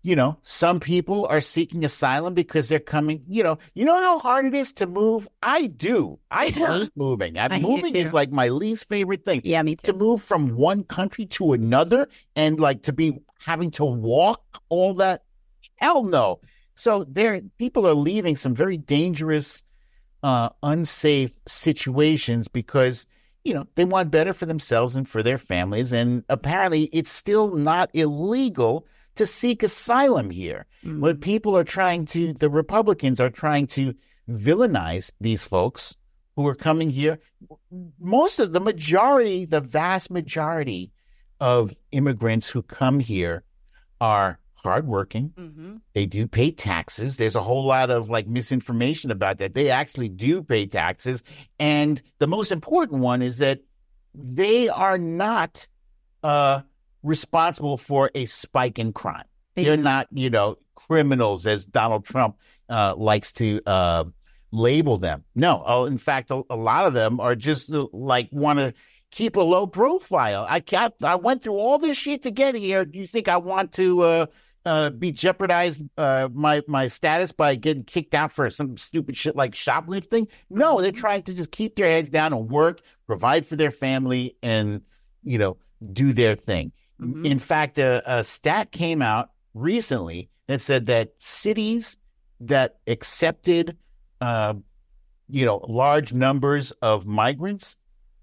you know, some people are seeking asylum because they're coming, you know, you know how hard it is to move? I do. I hate moving. I, I moving is like my least favorite thing. Yeah, me too. To move from one country to another and like to be having to walk all that. Hell no. So there, people are leaving some very dangerous, uh, unsafe situations because, you know, they want better for themselves and for their families. And apparently it's still not illegal to seek asylum here. Mm. What people are trying to, the Republicans are trying to villainize these folks who are coming here. Most of the majority, the vast majority of immigrants who come here are hardworking. Mm-hmm. They do pay taxes. There's a whole lot of like misinformation about that. They actually do pay taxes. And the most important one is that they are not, uh, responsible for a spike in crime. They're yeah. not, you know, criminals as Donald Trump uh, likes to uh, label them. No, oh, in fact, a, a lot of them are just uh, like want to keep a low profile. I can't, I went through all this shit to get here. Do you think I want to uh, uh, be jeopardized uh, my my status by getting kicked out for some stupid shit like shoplifting? No, they're trying to just keep their heads down and work, provide for their family, and, you know, do their thing. Mm-hmm. In fact, a, a stat came out recently that said that cities that accepted, uh, you know, large numbers of migrants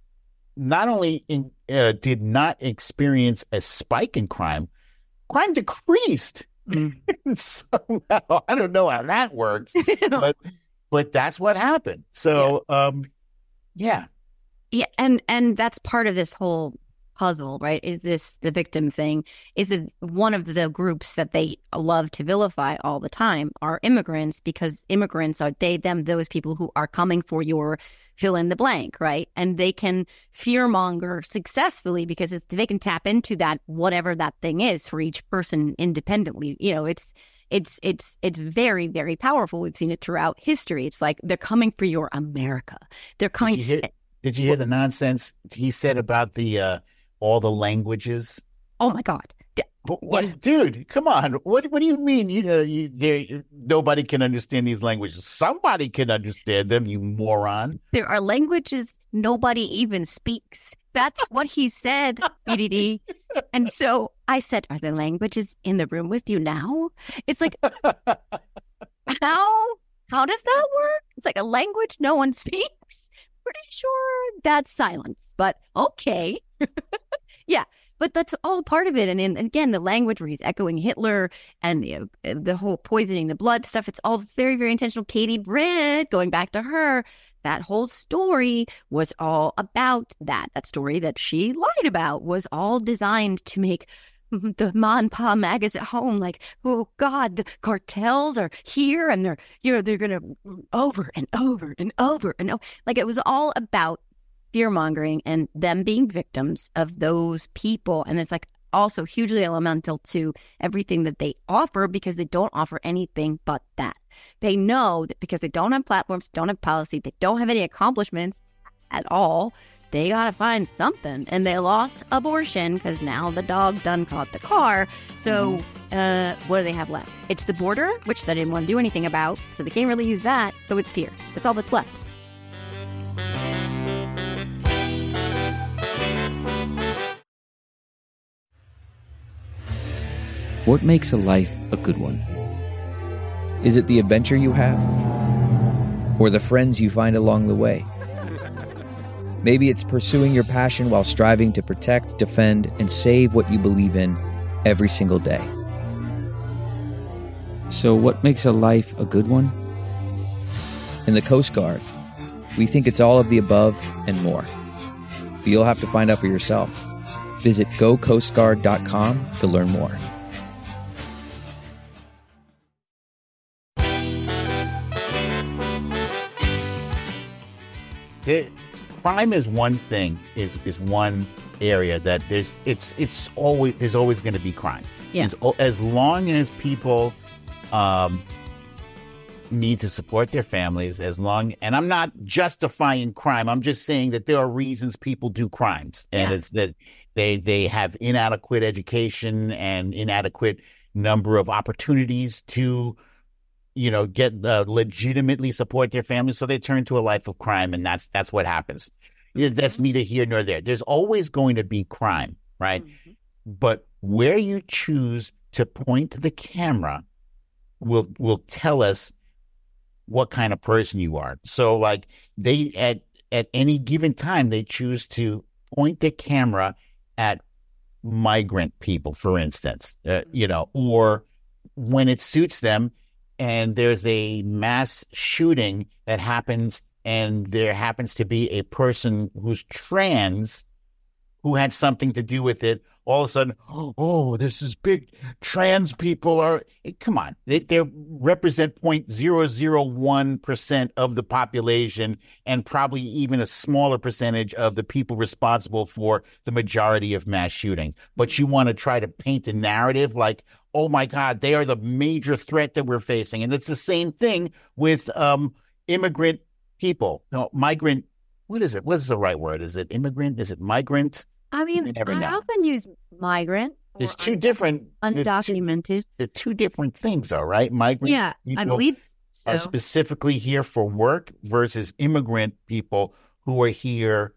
not only in, uh, did not experience a spike in crime, crime decreased. Mm-hmm. Somehow, I don't know how that works, but but that's what happened. So, yeah. Um, yeah, yeah, and and that's part of this whole puzzle, right? Is this the victim thing? Is it one of the groups that they love to vilify all the time are immigrants, because immigrants are they, them, those people who are coming for your fill in the blank, right? And they can fearmonger successfully because it's, they can tap into that, whatever that thing is for each person independently. You know, it's, it's, it's, it's very, very powerful. We've seen it throughout history. It's like they're coming for your America. They're coming. Did you hear, did you hear the nonsense he said about the, uh, all the languages? Oh my God! But what, yeah. Dude? Come on! What What do you mean? You know, you, there nobody can understand these languages. Somebody can understand them. You moron! There are languages nobody even speaks. That's what he said, B D D. And so I said, "Are there languages in the room with you now?" It's like, how how does that work? It's like a language no one speaks. Pretty sure that's silence, but okay. Yeah, but that's all part of it. And, in, again, the language where he's echoing Hitler and you know, the whole poisoning the blood stuff, it's all very, very intentional. Katie Britt, going back to her, that whole story was all about that. That story that she lied about was all designed to make the Ma and Pa magas at home like, oh God, the cartels are here and they're, you know, they're going to over and over and over and over. Like it was all about fear-mongering and them being victims of those people. And it's like also hugely elemental to everything that they offer, because they don't offer anything but that. They know that because they don't have platforms, don't have policy, they don't have any accomplishments at all, they got to find something. And they lost abortion because now the dog done caught the car. So uh, what do they have left? It's the border, which they didn't want to do anything about. So they can't really use that. So it's fear. That's all that's left. What makes a life a good one? Is it the adventure you have? Or the friends you find along the way? Maybe it's pursuing your passion while striving to protect, defend, and save what you believe in every single day. So what makes a life a good one? In the Coast Guard, we think it's all of the above and more. But you'll have to find out for yourself. Visit go coast guard dot com to learn more. It, crime is one thing, is is one area that there's it's it's always there's always going to be crime. Yeah. As, as long as people um, need to support their families, as long and I'm not justifying crime. I'm just saying that there are reasons people do crimes, and yeah. it's that they they have inadequate education and inadequate number of opportunities to, you know, get uh, legitimately support their families. So they turn to a life of crime, and that's that's what happens. That's neither here nor there. There's always going to be crime, right? Mm-hmm. But where you choose to point to the camera will will tell us what kind of person you are. So, like, they at at any given time they choose to point the camera at migrant people, for instance, uh, you know, or when it suits them, and there's a mass shooting that happens, and there happens to be a person who's trans who had something to do with it. All of a sudden, oh, this is big. Trans people are, come on, they, they represent zero point zero zero one percent of the population, and probably even a smaller percentage of the people responsible for the majority of mass shooting. But you want to try to paint a narrative like, oh my God, they are the major threat that we're facing. And it's the same thing with um, immigrant people. No, migrant, what is it? What is the right word? Is it immigrant? Is it migrant? I mean, I know. often use migrant. There's two different undocumented. Two, they're two different things, though, right? Migrant. Yeah, I believe so. Are specifically here for work versus immigrant people who are here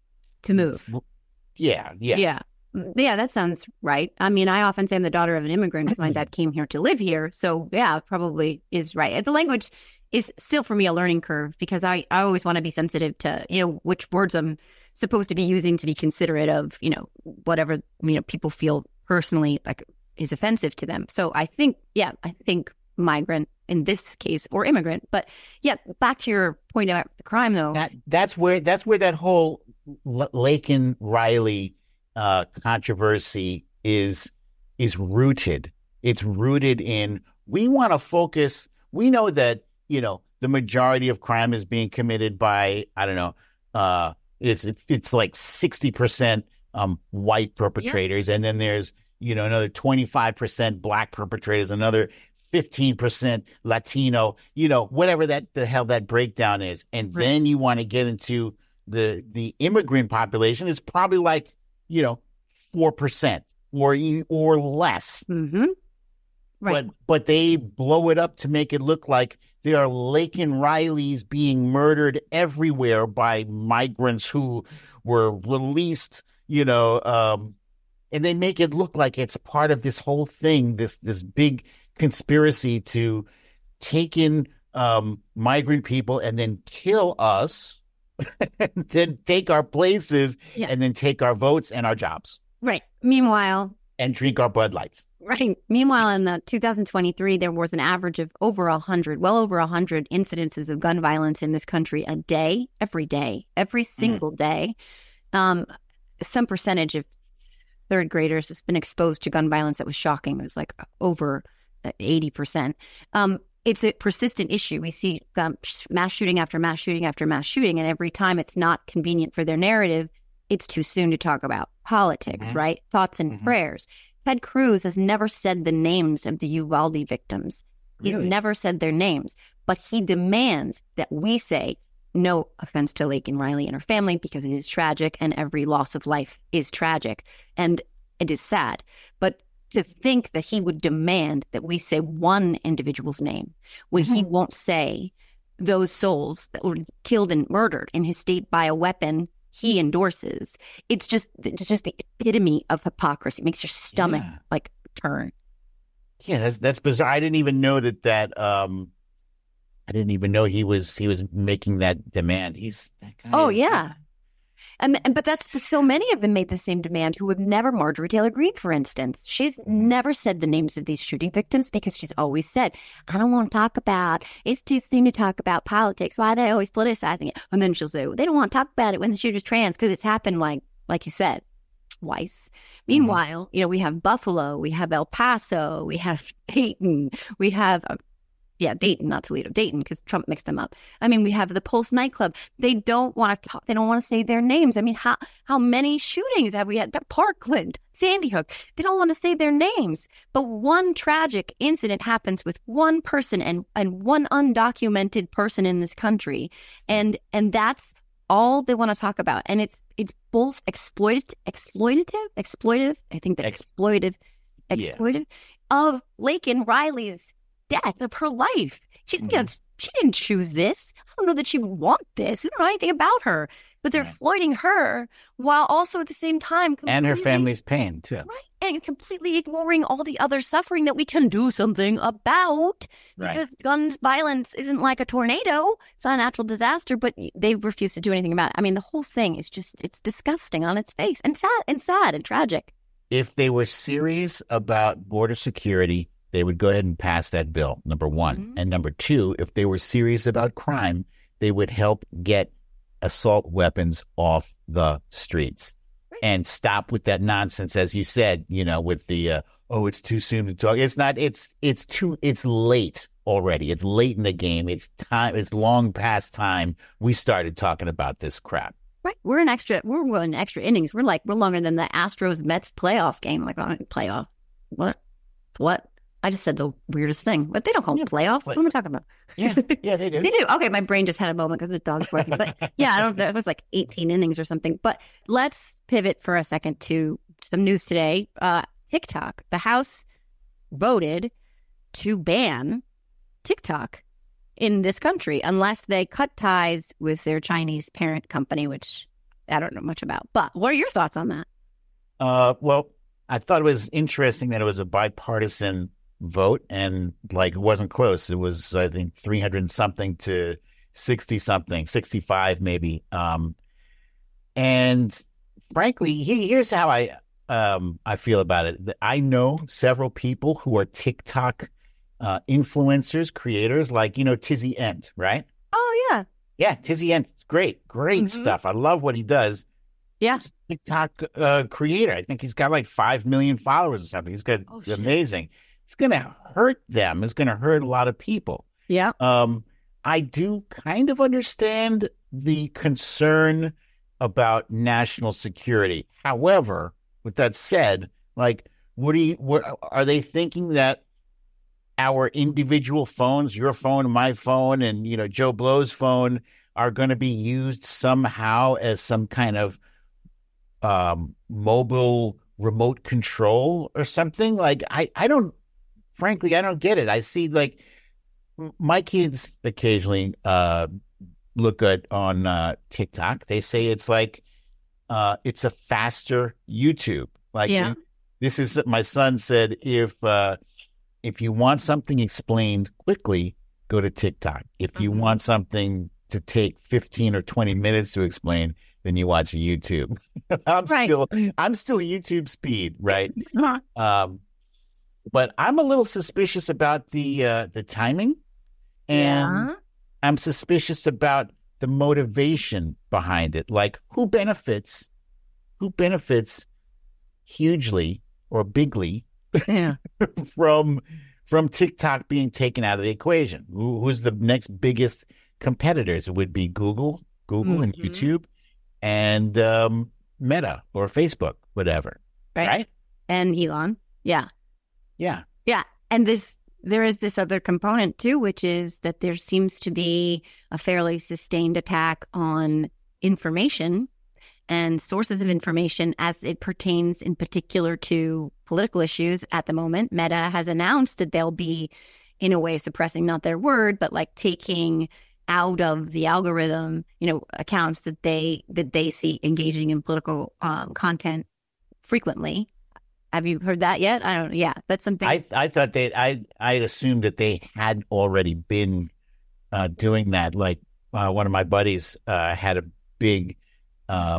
to move. Yeah, yeah, yeah, yeah. That sounds right. I mean, I often say I'm the daughter of an immigrant because my dad came here to live here. So yeah, it probably is right. The language is still for me a learning curve because I I always want to be sensitive to, you know, which words I'm supposed to be using to be considerate of, you know, whatever, you know, people feel personally like is offensive to them. So I think, yeah, I think migrant in this case or immigrant. But yeah, back to your point about the crime, though. That, that's where that's where that whole L- Laken Riley uh, controversy is is rooted. It's rooted in we want to focus. We know that, you know, the majority of crime is being committed by, I don't know, uh, It's it's like sixty percent um, white perpetrators, yeah. And then there's, you know, another twenty-five percent black perpetrators, another fifteen percent Latino, you know, whatever that the hell that breakdown is. And right. Then you want to get into the the immigrant population is probably like, you know, four percent or or less. Mm-hmm. Right. But but they blow it up to make it look like there are Laken Rileys being murdered everywhere by migrants who were released, you know, um, and they make it look like it's part of this whole thing, this this big conspiracy to take in um, migrant people and then kill us, and then take our places, yeah. And then take our votes and our jobs. Right. Meanwhile. And drink our Bud Lights. Right. Meanwhile, in the two thousand twenty-three, there was an average of over one hundred, well over one hundred incidences of gun violence in this country a day, every day, every single mm. day. Um, some percentage of third graders has been exposed to gun violence that was shocking. It was like over eighty percent. Um, it's a persistent issue. We see um, mass shooting after mass shooting after mass shooting, and every time it's not convenient for their narrative, it's too soon to talk about politics, mm-hmm. right? Thoughts and mm-hmm. prayers. Ted Cruz has never said the names of the Uvalde victims. He's really? never said their names, but he demands that we say no offense to Laken Riley and her family because it is tragic and every loss of life is tragic and it is sad. But to think that he would demand that we say one individual's name when mm-hmm. he won't say those souls that were killed and murdered in his state by a weapon he endorses. It's just it's just the epitome of hypocrisy. It makes your stomach yeah. like turn. Yeah, that's that's bizarre. I didn't even know that that um I didn't even know he was he was making that demand. He's that guy Oh is, yeah. And, and but that's so many of them made the same demand who have never, Marjorie Taylor Greene, for instance. She's never said the names of these shooting victims because she's always said, I don't want to talk about, it's too soon to talk about politics. Why are they always politicizing it? And then she'll say, well, they don't want to talk about it when the shooter's trans because it's happened like, like you said, twice. Meanwhile, mm-hmm. you know, we have Buffalo, we have El Paso, we have Dayton, we have... Uh, Yeah, Dayton, not Toledo. Dayton, because Trump mixed them up. I mean, we have the Pulse nightclub. They don't want to talk. They don't want to say their names. I mean, how how many shootings have we had? Parkland, Sandy Hook. They don't want to say their names. But one tragic incident happens with one person and, and one undocumented person in this country. And and that's all they want to talk about. And it's it's both exploited, exploitative, exploitive. I think that's Ex- exploitive, exploitive. Yeah. of Laken Riley's death of her life. She didn't get, she didn't choose this. I don't know that she would want this. We don't know anything about her. But they're yeah. exploiting her while also at the same time and her family's pain too. Right. And completely ignoring all the other suffering that we can do something about. Right. Because gun violence isn't like a tornado. It's not a natural disaster, but they refuse to do anything about it. I mean, the whole thing is just, it's disgusting on its face and sad and sad and tragic. If they were serious about border security, they would go ahead and pass that bill, number one. Mm-hmm. And number two, if they were serious about crime, they would help get assault weapons off the streets right. and stop with that nonsense, as you said, you know, with the, uh, oh, it's too soon to talk. It's not, it's, it's too, it's late already. It's late in the game. It's time. It's long past time we started talking about this crap. Right. We're in extra, we're going extra innings. We're like, we're longer than the Astros Mets playoff game. Like, oh, playoff. What? What? I just said the weirdest thing, but they don't call them yeah, playoffs. What am I talking about? Yeah, yeah, they do. They do. Okay, my brain just had a moment because the dog's barking. But yeah, I don't know. It was like eighteen innings or something. But let's pivot for a second to some news today. Uh, TikTok. The House voted to ban TikTok in this country unless they cut ties with their Chinese parent company, which I don't know much about. But what are your thoughts on that? Uh, well, I thought it was interesting that it was a bipartisan vote, and like it wasn't close. It was, I think, three hundred something to sixty something, sixty-five maybe. Um, and frankly, he, here's how I um, I feel about it. I know several people who are TikTok uh, influencers, creators, like, you know, Tizzy Ent, right? Oh, yeah. Yeah, Tizzy Ent. Great, great mm-hmm. stuff. I love what he does. Yeah. TikTok uh, creator. I think he's got like five million followers or something. He's got oh, amazing. It's going to hurt them. It's going to hurt a lot of people. Yeah. Um, I do kind of understand the concern about national security. However, with that said, like, what do you, what, are they thinking that our individual phones, your phone, my phone, and, you know, Joe Blow's phone are going to be used somehow as some kind of um, mobile remote control or something? Like, I, I don't, frankly, I don't get it. I see, like, my kids occasionally uh, look at on uh, TikTok. They say it's like, uh, it's a faster YouTube. Like, yeah. this is, my son said, if, uh, if you want something explained quickly, go to TikTok. If you mm-hmm. want something to take fifteen or twenty minutes to explain, then you watch YouTube. I'm right. still, I'm still YouTube speed, right? um, but I'm a little suspicious about the uh, the timing, and yeah. I'm suspicious about the motivation behind it. Like, who benefits? Who benefits hugely or bigly yeah. from from TikTok being taken out of the equation? Who, who's the next biggest competitors? It would be Google, Google mm-hmm. and YouTube, and um, Meta or Facebook, whatever. Right. right? And Elon. Yeah. Yeah. Yeah. And this, there is this other component too, which is that there seems to be a fairly sustained attack on information and sources of information as it pertains in particular to political issues at the moment. Meta has announced that they'll be, in a way, suppressing not their word, but like taking out of the algorithm, you know, accounts that they that they see engaging in political um, content frequently. Have you heard that yet? I don't know. Yeah, that's something. I I thought they I I assumed that they had already been uh, doing that. Like uh, one of my buddies uh, had a big uh,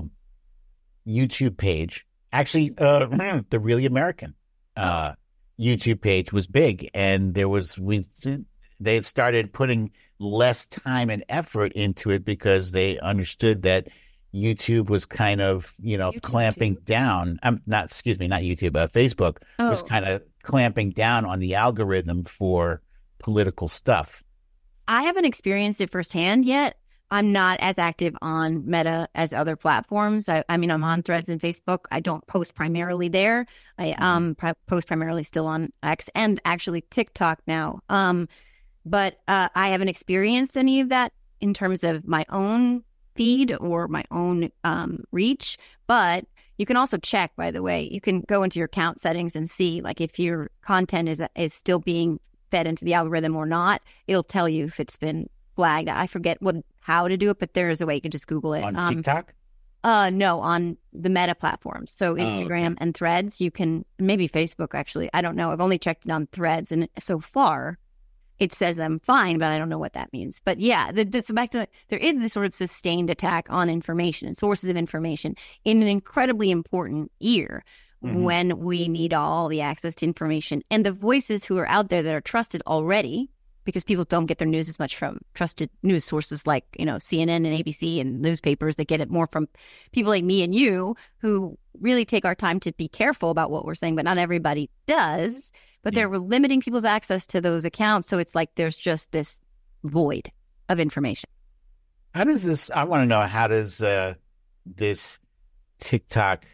YouTube page. Actually, uh, the Really American uh, YouTube page was big, and there was we they had started putting less time and effort into it because they understood that YouTube was kind of, you know, YouTube clamping too. down. I'm um, not, excuse me, not YouTube, uh, Facebook oh. was kind of clamping down on the algorithm for political stuff. I haven't experienced it firsthand yet. I'm not as active on Meta as other platforms. I, I mean, I'm on Threads and Facebook. I don't post primarily there. I um mm-hmm. post primarily still on X and actually TikTok now. Um, but uh, I haven't experienced any of that in terms of my own feed or my own um, reach. But You can also check, by the way, you can go into your account settings and see like if your content is is still being fed into the algorithm or not. It'll tell you if it's been flagged. I forget what how to do it, but there is a way you can just Google it. On Um, TikTok? Uh, no, on the Meta platforms. So Instagram Oh, okay. and Threads, you can, maybe Facebook actually. I don't know. I've only checked it on Threads, and so far it says I'm fine, but I don't know what that means. But yeah, the, the, so back to, there is this sort of sustained attack on information and sources of information in an incredibly important year Mhm. when we need all the access to information. And the voices who are out there that are trusted already, because people don't get their news as much from trusted news sources like, you know, C N N and A B C and newspapers. They get it more from people like me and you who really take our time to be careful about what we're saying, but not everybody does. But Yeah. they're limiting people's access to those accounts. So it's like there's just this void of information. How does this, I want to know, how does uh, this TikTok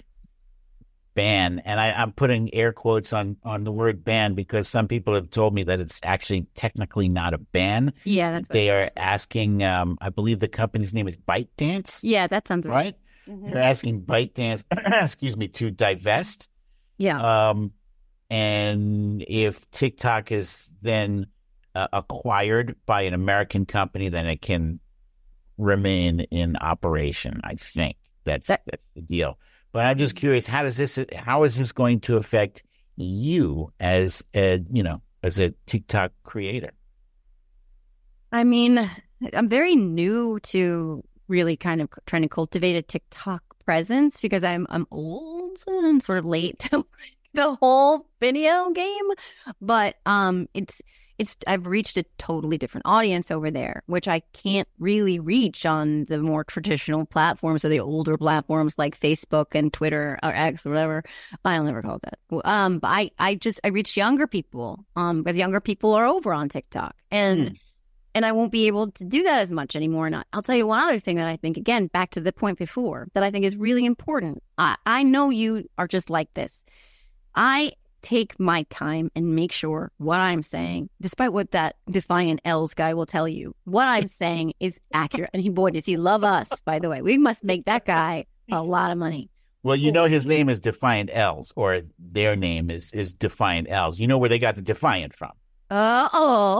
ban, and I, I'm putting air quotes on, on the word ban because some people have told me that it's actually technically not a ban. Yeah, that's what, They are asking, um, I believe the company's name is ByteDance, yeah, that sounds right. right? Mhm. They're asking ByteDance, excuse me, to divest. Yeah. Um, and if TikTok is then uh, acquired by an American company, then it can remain in operation. I think that's That- that's the deal. But I'm just curious, how does this? How is this going to affect you as a you know as a TikTok creator? I mean, I'm very new to really kind of trying to cultivate a TikTok presence because I'm I'm old and sort of late to the whole video game. But um, it's it's I've reached a totally different audience over there, which I can't really reach on the more traditional platforms or the older platforms like Facebook and Twitter or X or whatever. I'll never call it that. Um, but I I just I reach younger people um because younger people are over on TikTok and. Hmm. And I won't be able to do that as much anymore. And I'll tell you one other thing that I think, again, back to the point before, that I think is really important. I, I know you are just like this. I take my time and make sure what I'm saying, despite what that Defiant L's guy will tell you, what I'm saying is accurate. And he, boy, does he love us, by the way. We must make that guy a lot of money. Well, you know his name is Defiant L's, or their name is is Defiant L's. You know where they got the Defiant from? Uh,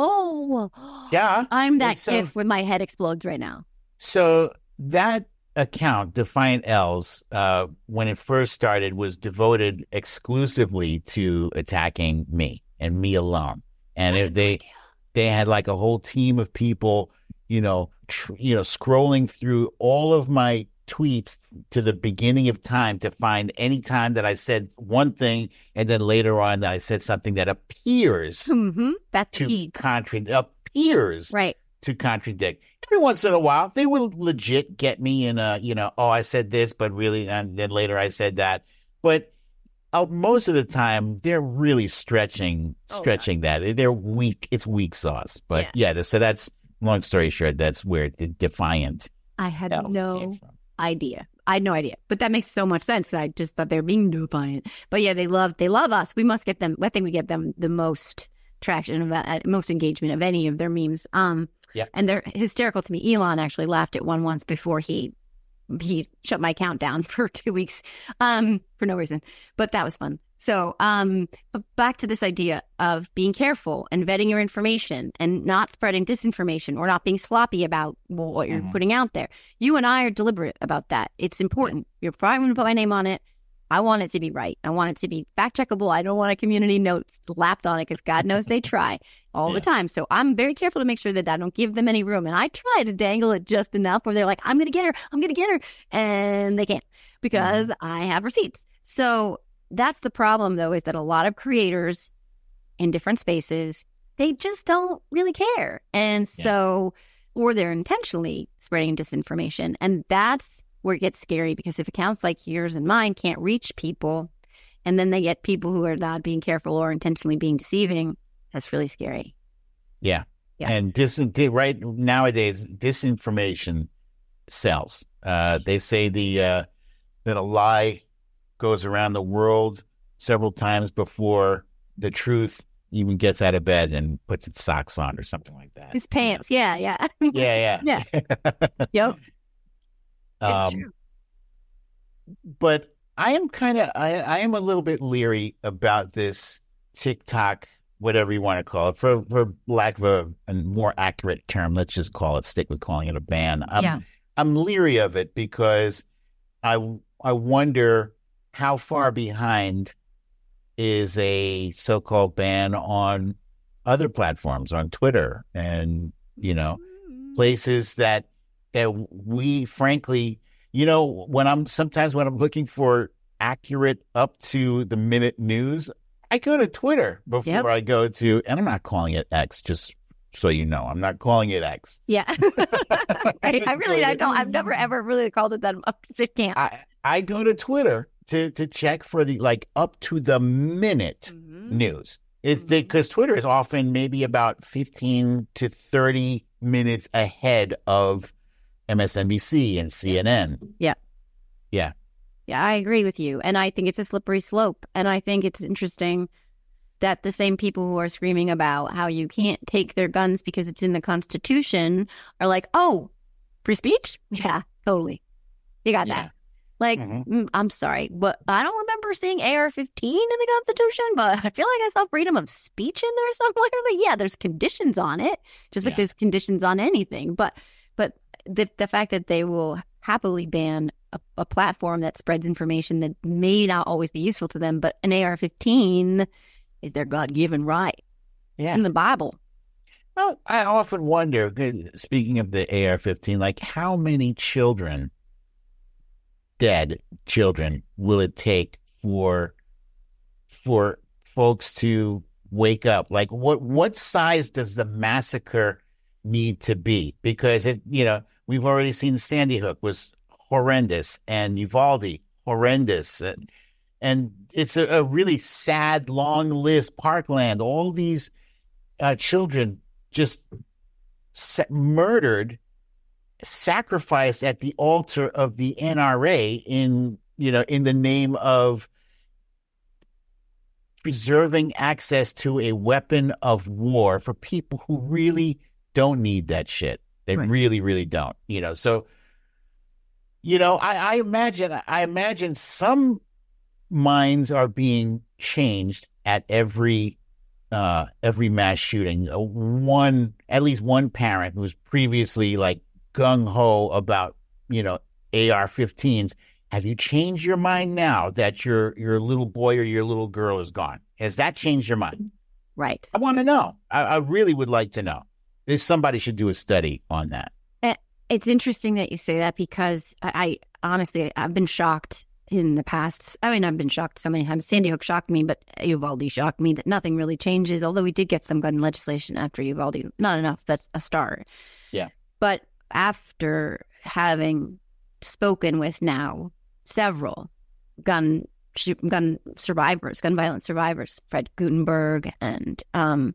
oh, Yeah. I'm that So- gif when my head explodes right now. So that account, Defiant L's, uh, when it first started, was devoted exclusively to attacking me and me alone. And it, they they had like a whole team of people, you know, tr- you know, scrolling through all of my tweets to the beginning of time to find any time that I said one thing, and then later on that I said something that appears Mm-hmm. That's to key. contradict, appears Right. to contradict. Every once in a while, they will legit get me in a, you know, oh, I said this, but really, and then later I said that. But uh, most of the time, they're really stretching, Oh, stretching that. They're weak. It's weak sauce. But yeah, so that's, long story short, that's where the Defiant I had L's came no from. idea. I had no idea, but that makes so much sense. I just thought they were being defiant. But yeah, they love they love us. We must get them. I think we get them the most traction, of, uh, most engagement of any of their memes. Um, Yeah. and they're hysterical to me. Elon actually laughed at one once before he he shut my account down for two weeks, um, for no reason. But that was fun. So, um, but back to this idea of being careful and vetting your information and not spreading disinformation or not being sloppy about well, what you're Mhm. putting out there. You and I are deliberate about that. It's important. You're probably going to put my name on it. I want it to be right. I want it to be fact checkable. I don't want a community note slapped on it because God knows they try all Yeah. the time. So I'm very careful to make sure that I don't give them any room. And I try to dangle it just enough where they're like, I'm going to get her. I'm going to get her. And they can't because Mm-hmm. I have receipts. So that's the problem, though, is that a lot of creators in different spaces, they just don't really care. And so, or they're intentionally spreading disinformation. And that's where it gets scary because if accounts like yours and mine can't reach people, and then they get people who are not being careful or intentionally being deceiving, that's really scary. Yeah. Yeah. And dis- di- right nowadays, disinformation sells. Uh, they say the uh, that a lie goes around the world several times before the truth even gets out of bed and puts its socks on or something like that. His pants, yeah, yeah. Yeah, yeah. Yeah. Yep. It's um, true. But I am kind of, I, I am a little bit leery about this TikTok, whatever you want to call it, for, for lack of a, a more accurate term. Let's just call it, stick with calling it a ban. I'm, Yeah. I'm leery of it because I, I wonder how far behind is a so-called ban on other platforms, on Twitter and, you know, places that, that we frankly, you know, when I'm sometimes when I'm looking for accurate up to the minute news, I go to Twitter before Yep. I go to, and I'm not calling it X, just so you know, I'm not calling it X. Yeah. I, I really I don't. I've never ever really called it that. I just can't. I, I go to Twitter to, to check for the like up to the minute Mhm. news. It's Mhm. because Twitter is often maybe about fifteen to thirty minutes ahead of M S N B C and C N N. Yeah. Yeah. Yeah, I agree with you. And I think it's a slippery slope. And I think it's interesting that the same people who are screaming about how you can't take their guns because it's in the Constitution are like, oh, free speech? Yeah, totally. You got Yeah. that. Like, Mhm. mm, I'm sorry, but I don't remember seeing A R fifteen in the Constitution, but I feel like I saw freedom of speech in there somewhere. Like, yeah, there's conditions on it, just like Yeah. there's conditions on anything. But but the the fact that they will happily ban a, a platform that spreads information that may not always be useful to them, but an A R fifteen is their God-given right. Yeah. It's in the Bible. Well, I often wonder, speaking of the A R fifteen, like how many children, dead children, will it take for for folks to wake up? Like what what size does the massacre need to be? Because it, you know, we've already seen Sandy Hook was horrendous, and Uvalde horrendous, and, and it's a, a really sad long list. Parkland, all these uh, children just sa- murdered, sacrificed at the altar of the N R A in, you know, in the name of preserving access to a weapon of war for people who really don't need that shit. They Right. really, really don't, you know, so, you know, I, I imagine, I imagine some minds are being changed at every uh, every mass shooting. Uh, One, at least one parent who was previously like gung ho about, you know, A R fifteens. Have you changed your mind now that your your little boy or your little girl is gone? Has that changed your mind? Right. I want to know. I, I really would like to know. There's somebody should do a study on that. It's interesting that you say that because I, I honestly, I've been shocked in the past. I mean, I've been shocked so many times. Sandy Hook shocked me, but Uvalde shocked me that nothing really changes, although we did get some gun legislation after Uvalde. Not enough. That's a start. Yeah. But after having spoken with now several gun gun survivors, gun violence survivors, Fred Gutenberg and um,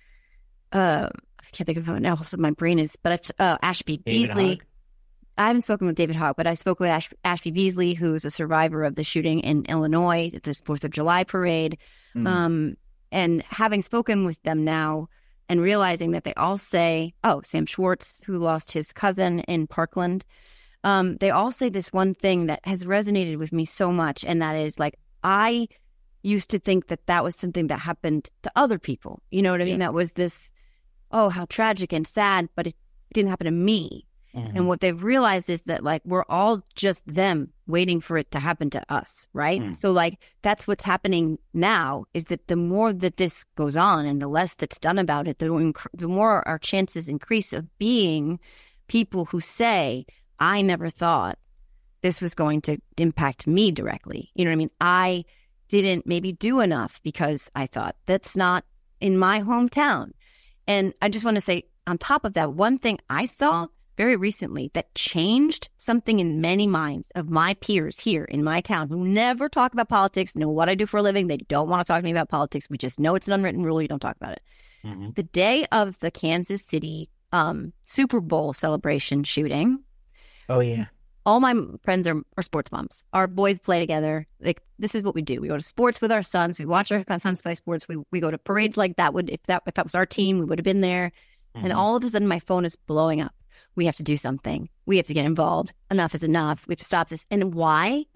uh, I can't think of it now. So my brain is, but I've, uh, Ashby David Beasley. Hogg? I haven't spoken with David Hogg, but I spoke with Ash, Ashby Beasley, who's a survivor of the shooting in Illinois at this Fourth of July parade. Mm. Um, and having spoken with them now and realizing that they all say, oh, Sam Schwartz, who lost his cousin in Parkland, um, they all say this one thing that has resonated with me so much. And that is like, I used to think that that was something that happened to other people. You know what I mean? Yeah. That was this, oh, how tragic and sad, but it didn't happen to me. Mhm. And what they've realized is that, like, we're all just them waiting for it to happen to us, right? Mm. So, like, that's what's happening now is that the more that this goes on and the less that's done about it, the, inc- the more our chances increase of being people who say, I never thought this was going to impact me directly. You know what I mean? I didn't maybe do enough because I thought that's not in my hometown. And I just want to say, on top of that, one thing I saw very recently that changed something in many minds of my peers here in my town who never talk about politics, know what I do for a living. They don't want to talk to me about politics. We just know it's an unwritten rule. You don't talk about it. Mhm. The day of the Kansas City um, Super Bowl celebration shooting, Oh, yeah. all my friends are, are sports moms. Our boys play together. Like, this is what we do. We go to sports with our sons. We watch our sons play sports. We we go to parades like that. Would if that if that was our team, we would have been there. And Mhm. all of a sudden, my phone is blowing up. We have to do something. We have to get involved. Enough is enough. We have to stop this. And why? And I don't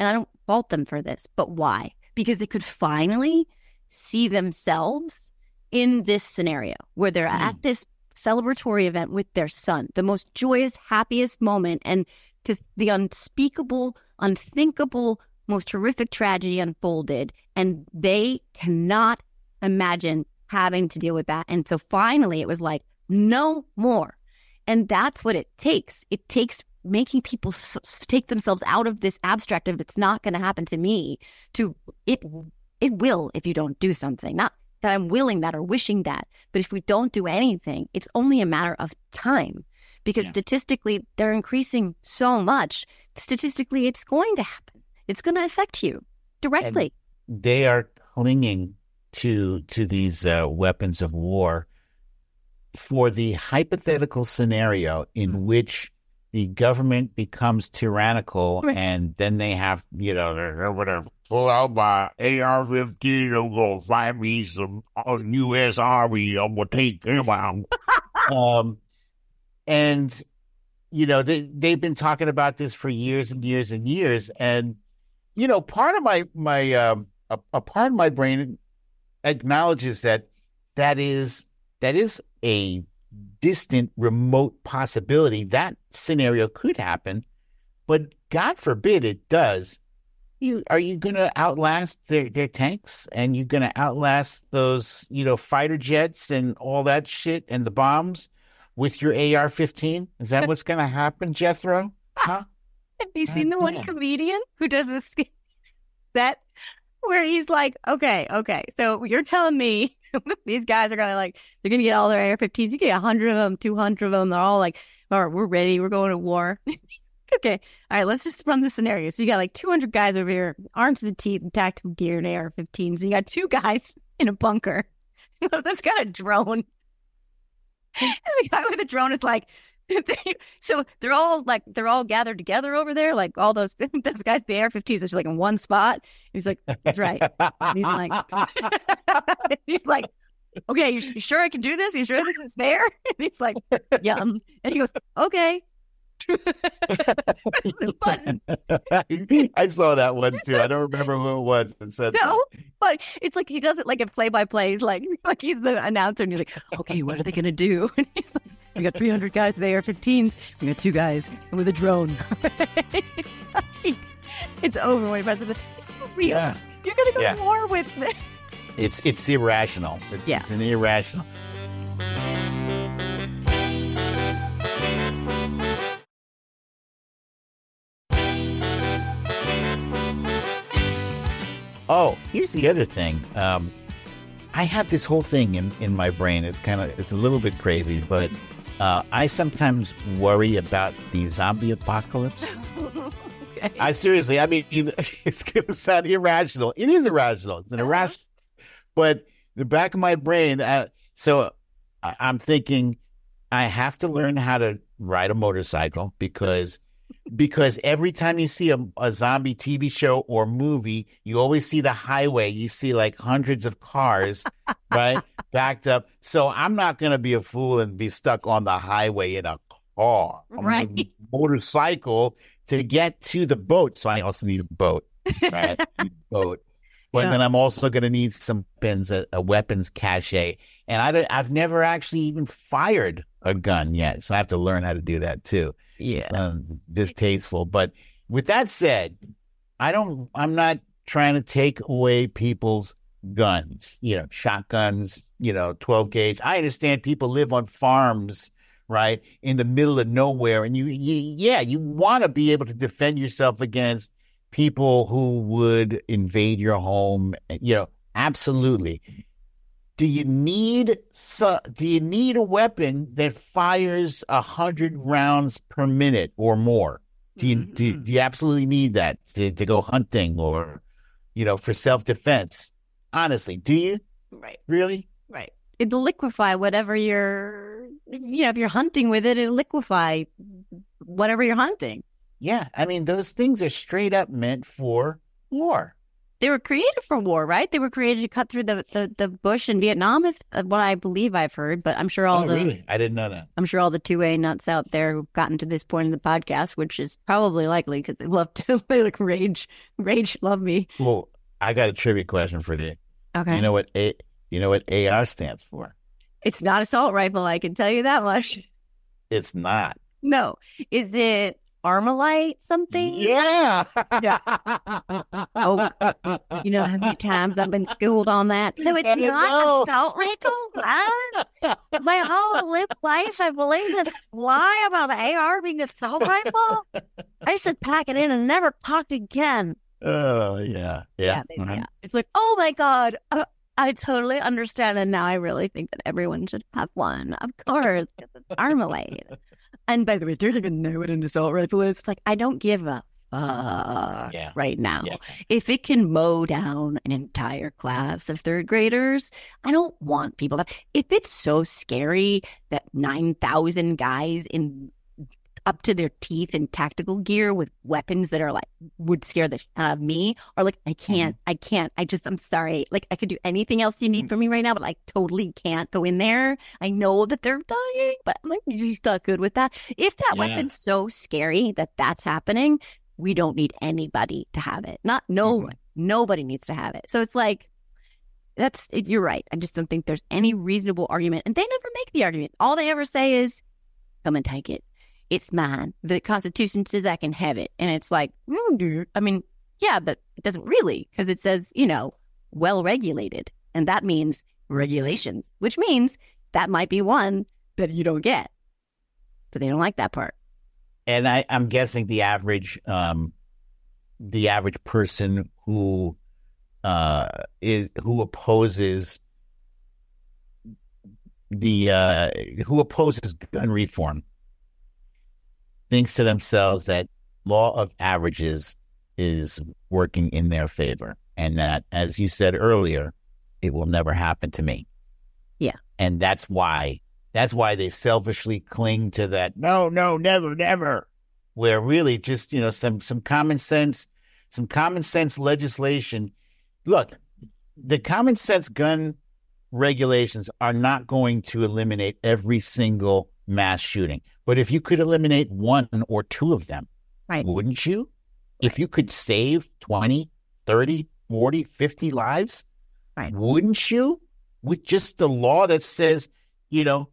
fault them for this, but why? Because they could finally see themselves in this scenario where they're mm. at this celebratory event with their son, the most joyous, happiest moment, and to the unspeakable, unthinkable, most horrific tragedy unfolded, and they cannot imagine having to deal with that. And so finally it was like, no more. And that's what it takes. It takes making people s- take themselves out of this abstract of it's not going to happen to me to it. It will if you don't do something. Not that I'm willing that or wishing that, but if we don't do anything, it's only a matter of time because yeah. statistically they're increasing so much. Statistically, it's going to happen. It's going to affect you directly. And they are clinging to to these uh, weapons of war for the hypothetical scenario in mm-hmm. which the government becomes tyrannical, right. and then they have, you know, they're whatever. Pull out my A R fifteen, I'm going to find me some U S Army, I'm going to take them out. um, and, you know, they, they've been talking about this for years and years and years. And, you know, part of my, my um, a, a part of my brain acknowledges that that is that is a distant, remote possibility. That scenario could happen, but God forbid it does. You are you going to outlast their, their tanks, and you're going to outlast those, you know, fighter jets and all that shit and the bombs with your A R fifteen? Is that what's going to happen, Jethro? Huh? Have you seen the one comedian who does this that where he's like, okay, okay, so you're telling me these guys are gonna like they're gonna get all their A R fifteens. You get a hundred of them, two hundred of them. They're all like, all right, we're ready. We're going to war. Okay, all right, let's just run the scenario. So you got like two hundred guys over here, armed to the teeth, in tactical gear and A R fifteens. So you got two guys in a bunker that's got a drone. And the guy with the drone is like, they, so they're all like, they're all gathered together over there, like all those those guys, the A R fifteens, are just like in one spot. And he's like, that's right. And he's like, he's like, okay, you, you sure I can do this? You sure this is there? And he's like, yum. And he goes, okay. I saw that one too. I don't remember who it was that said no, that. But it's like he does it like a play by play. He's like, like he's the announcer, and he's like, okay, what are they gonna do? And he's like, we got three hundred guys with A R fifteens. We got two guys with a drone. it's, like, it's over when it's real. Yeah. You're gonna go yeah. to war with this. It's it's irrational. It's, yeah. it's an irrational. Oh, here's the other thing. Um, I have this whole thing in, in my brain. It's kind of, it's a little bit crazy, but uh, I sometimes worry about the zombie apocalypse. Okay. I seriously, I mean, it's going to sound irrational. It is irrational. It's an irrational. But the back of my brain, uh, so I, I'm thinking I have to learn how to ride a motorcycle because Because every time you see a, a zombie T V show or movie, you always see the highway. You see like hundreds of cars, right, backed up. So I'm not going to be a fool and be stuck on the highway in a car. I'm right. gonna need a motorcycle to get to the boat. So I also need a boat, right? I need a boat. But yeah. then I'm also going to need some weapons, a, a weapons cache. And I, I've never actually even fired a gun yet. So I have to learn how to do that too. Yeah. Um, distasteful. But with that said, I don't, I'm not trying to take away people's guns, you know, shotguns, you know, twelve gauge. I understand people live on farms, right, in the middle of nowhere. And you, you yeah, you want to be able to defend yourself against people who would invade your home. You know, absolutely. Do you need so, do you need a weapon that fires a hundred rounds per minute or more? Do you mm-hmm. do, do you absolutely need that to, to go hunting or, you know, for self defense? Honestly, do you? Right. Really? Right. It'll liquefy whatever you're. You know, if you're hunting with it, it'll liquefy whatever you're hunting. Yeah, I mean, those things are straight up meant for war. they were created for war, right? They were created to cut through the, the, the bush in Vietnam is what I believe I've heard, but I'm sure all oh, the really? I didn't know that. I'm sure all the two A nuts out there who've gotten to this point in the podcast, which is probably likely because they love to they like rage, rage, love me. Well, I got a trivia question for you. Okay. You know what A you know what A R stands for? It's not assault rifle, I can tell you that much. It's not. No. Is it Armalite something? Yeah. Yeah. Oh, you know how many times I've been schooled on that. So it's I not know. assault rifle? Huh? My whole live life, I believe this lie about the A R being assault rifle. I should pack it in and never talk again. Oh, yeah. Yeah. they- Mhm. yeah. It's like, oh my God. I, I totally understand. And now I really think that everyone should have one. Of course, because it's Armalite. And by the way, do you even know what an assault rifle is? It's like, I don't give a fuck Yeah. right now. Yeah. If it can mow down an entire class of third graders, I don't want people to. If it's so scary that nine thousand guys in up to their teeth in tactical gear with weapons that are like, would scare the shit out of me, or like, I can't, I can't, I just, I'm sorry. Like, I could do anything else you need from me right now, but I totally can't go in there. I know that they're dying, but I'm like, you're just not good with that. If that Yeah. weapon's so scary that that's happening, we don't need anybody to have it. Not no Mhm. one. Nobody needs to have it. So it's like, that's, you're right. I just don't think there's any reasonable argument. And they never make the argument. All they ever say is, come and take it. It's mine. The Constitution says I can have it. And it's like, mm, dude. I mean, yeah, but it doesn't really, because it says, you know, well regulated. And that means regulations, which means that might be one that you don't get. But they don't like that part. And I, I'm guessing the average, um, the average person who uh, is who opposes the uh, who opposes gun reform thinks to themselves that law of averages is working in their favor, and that, as you said earlier, it will never happen to me. Yeah. And that's why that's why they selfishly cling to that. No, no, never, never. Where really just, you know, some some common sense, some common sense legislation. Look, the common sense gun regulations are not going to eliminate every single mass shooting. But if you could eliminate one or two of them, Right. wouldn't you? If you could save twenty, thirty, forty, fifty lives, Right. wouldn't you? With just the law that says, you know,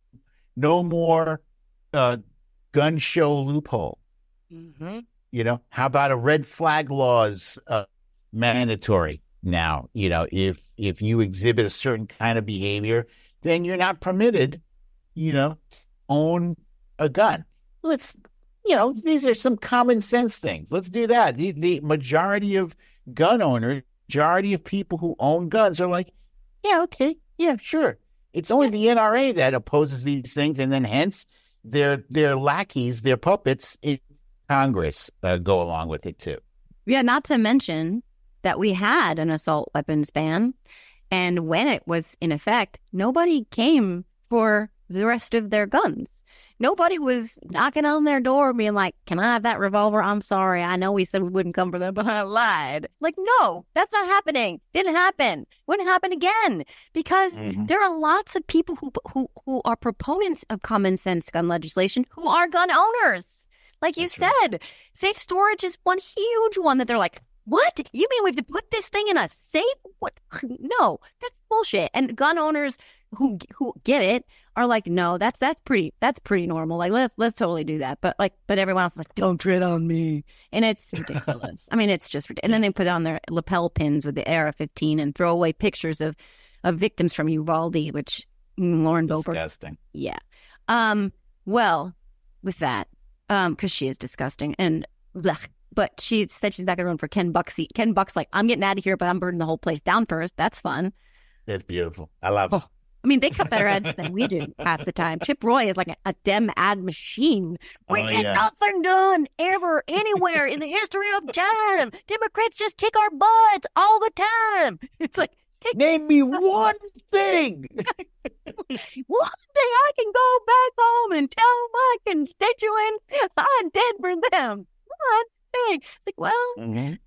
no more uh, gun show loophole. Mm-hmm. You know, how about a red flag laws uh, mandatory now? You know, if if you exhibit a certain kind of behavior, then you're not permitted, you know, to own a gun. Let's, you know, these are some common sense things. Let's do that. The, the majority of gun owners, majority of people who own guns are like, yeah, okay, yeah, sure. It's only the N R A that opposes these things, and then hence their their lackeys, their puppets in Congress uh, go along with it too. Yeah, not to mention that we had an assault weapons ban. And when it was in effect, nobody came for the rest of their guns. Nobody was knocking on their door being like, can I have that revolver? I'm sorry. I know we said we wouldn't come for that, but I lied. Like, no, that's not happening. Didn't happen. Wouldn't happen again. Because Mhm. there are lots of people who, who, who are proponents of common sense gun legislation who are gun owners. Like you That's right. said, safe storage is one huge one that they're like, what? You mean we have to put this thing in a safe? What? No, that's bullshit. And gun owners who who get it are like, no, that's that's pretty that's pretty normal. Like let's let's totally do that. But like, but everyone else is like, don't tread on me, and it's ridiculous. I mean, it's just ridiculous. And then they put on their lapel pins with the A R fifteen and throw away pictures of of victims from Uvalde, which mm, Lauren Boebert. Disgusting. Yeah. Um. Well, with that, um, because she is disgusting and blech. But she said she's not going to run for Ken Bucksy. Ken Buck's like, I'm getting out of here, but I'm burning the whole place down first. That's fun. That's beautiful. I love it. Oh, I mean, they cut better ads than we do half the time. Chip Roy is like a, a Dem ad machine. We Oh, get yeah. nothing done ever, anywhere in the history of time. Democrats just kick our butts all the time. It's like, kick Name me one thing. one day I can go back home and tell my constituents I did for them. One thing. Like, well, Mhm.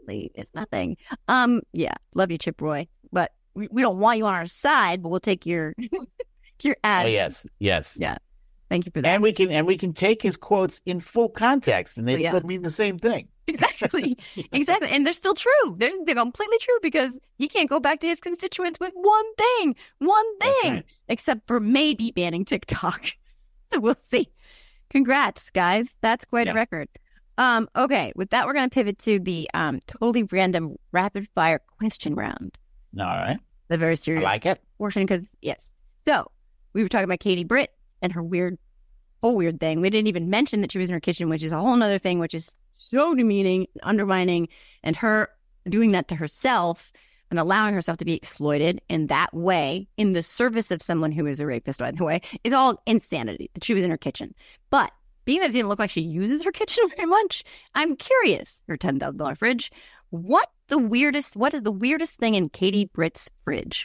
absolutely. It's nothing. Um, yeah, love you, Chip Roy, but we, we don't want you on our side, but we'll take your your ads. Oh, yes, yes. Yeah. Thank you for that. And we can and we can take his quotes in full context, and they Yeah. still mean the same thing. Exactly. Exactly. And they're still true. They're, they're completely true because he can't go back to his constituents with one thing, one thing, right. except for maybe banning TikTok. So we'll see. Congrats, guys. That's quite Yeah. a record. Um, okay. With that, we're going to pivot to the um, totally random rapid fire question round. All right. The very I serious like it. portion because, yes. So we were talking about Katie Britt and her weird, whole weird thing. We didn't even mention that she was in her kitchen, which is a whole other thing, which is so demeaning, undermining, and her doing that to herself and allowing herself to be exploited in that way in the service of someone who is a rapist, by the way, is all insanity that she was in her kitchen. But being that it didn't look like she uses her kitchen very much, I'm curious, her ten thousand dollars fridge, what the weirdest, what is the weirdest thing in Katie Britt's fridge?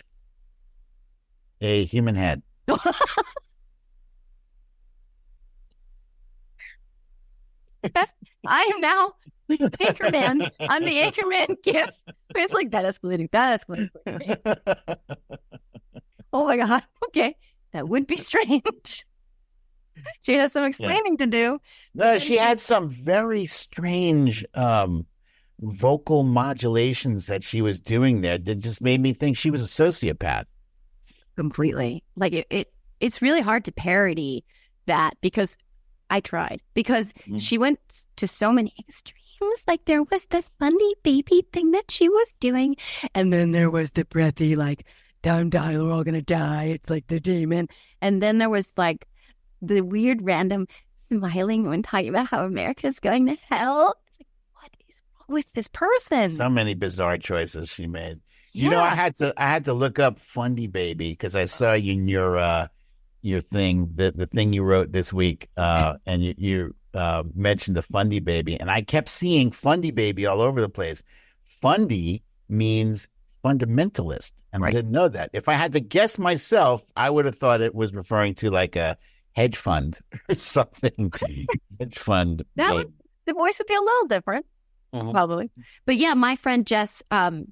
A human head. I am now Anchorman. I'm the Anchorman gif. It's like that escalating, that escalating. Oh my God. Okay. That would be strange. She has some explaining yeah. to do. No, she had some very strange um, vocal modulations that she was doing there that just made me think she was a sociopath. Completely. Like it, it it's really hard to parody that because I tried. Because mm. she went to so many extremes. Like there was the funny baby thing that she was doing. And then there was the breathy, like, down, die, we're all going to die. It's like the demon. And then there was like the weird random smiling when talking about how America's going to hell. It's like, what is wrong with this person? So many bizarre choices she made. You yeah. know, I had to I had to look up Fundy Baby because I saw you in your uh, your thing, the the thing you wrote this week, uh, and you, you uh, mentioned the Fundy Baby, and I kept seeing Fundy Baby all over the place. Fundy means fundamentalist, and right. I didn't know that. If I had to guess myself, I would have thought it was referring to like a hedge fund or something. Hedge fund. That would, the voice would be a little different, mm-hmm. probably. But yeah, my friend Jess, um,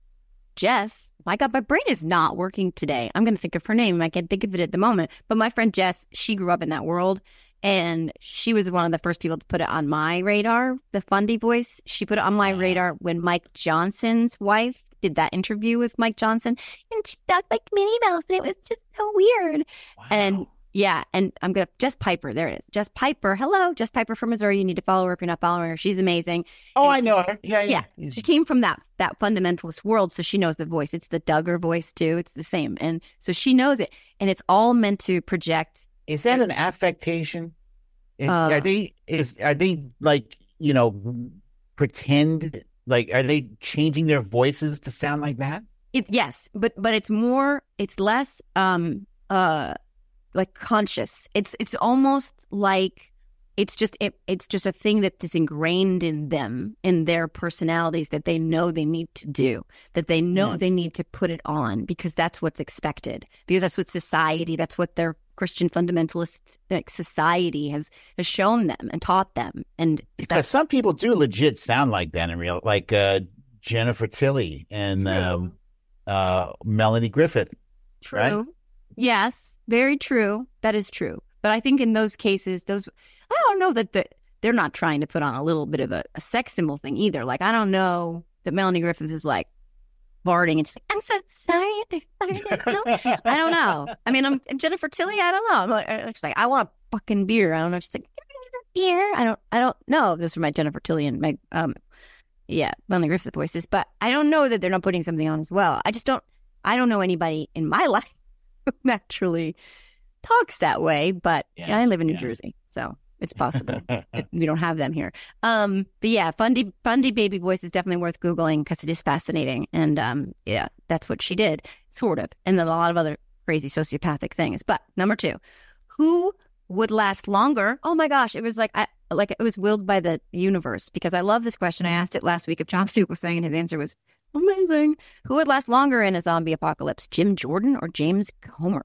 Jess, my God, my brain is not working today. I'm going to think of her name. I can't think of it at the moment. But my friend Jess, she grew up in that world. And she was one of the first people to put it on my radar, the Fundy voice. She put it on my wow. radar when Mike Johnson's wife did that interview with Mike Johnson. And she talked like Minnie Mouse. And it was just so weird. Wow. And yeah, and I'm going to, Jess Piper, there it is. Jess Piper, hello, Jess Piper from Missouri. You need to follow her if you're not following her. She's amazing. Oh, and I know her. Yeah, yeah. Yeah, she came from that that fundamentalist world, so she knows the voice. It's the Duggar voice, too. It's the same. And so she knows it. And it's all meant to project. Is that an affectation? Uh, are they, is, are they like, you know, pretend, like, are they changing their voices to sound like that? It, yes, but but it's more, it's less, um, uh, like conscious. It's it's almost like it's just it, it's just a thing that is ingrained in them, in their personalities, that they know they need to do, that they know yeah. they need to put it on because that's what's expected, because that's what society, that's what their Christian fundamentalist like, society has has shown them and taught them. And because some people do legit sound like that in real, like uh, Jennifer Tilly and um, uh, Melanie Griffith. True. Right? Yes, very true. That is true. But I think in those cases, those I don't know that the, they're not trying to put on a little bit of a, a sex symbol thing either. Like, I don't know that Melanie Griffith is like farting and she's like, I'm so sorry. I farted. No. I don't know. I mean, I'm Jennifer Tilly. I don't know. I'm like, she's like, I want a fucking beer. I don't know. She's like, beer. I don't, I don't know. This is my Jennifer Tilly and my, um, yeah, Melanie Griffith voices. But I don't know that they're not putting something on as well. I just don't, I don't know anybody in my life who naturally talks that way. But yeah, I live in New yeah. Jersey, so it's possible. We don't have them here. Um, but yeah, Fundy Fundy baby voice is definitely worth Googling because it is fascinating. And um, yeah, that's what she did, sort of. And then a lot of other crazy sociopathic things. But number two, who would last longer? Oh my gosh, it was like I like it was willed by the universe because I love this question. I asked it last week of John Fugelsang, and his answer was amazing. Who would last longer in a zombie apocalypse, Jim Jordan or James Comer?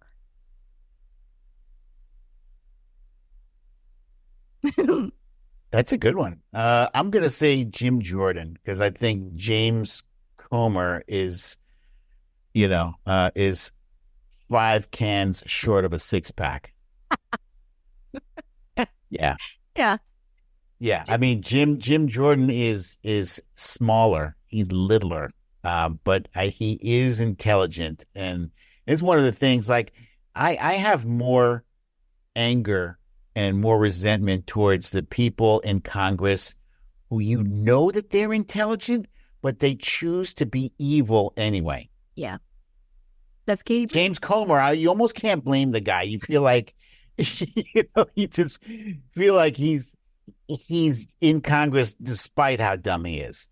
That's a good one. Uh, I'm going to say Jim Jordan because I think James Comer is, you know, uh, is five cans short of a six pack. Yeah. Yeah. Yeah. I mean, Jim Jim Jordan is is smaller. He's littler, uh, but I, he is intelligent. And it's one of the things like I, I have more anger and more resentment towards the people in Congress who you know that they're intelligent, but they choose to be evil anyway. Yeah. That's Katie. James Comer, I, you almost can't blame the guy. You feel like, you know, you just feel like he's he's in Congress despite how dumb he is.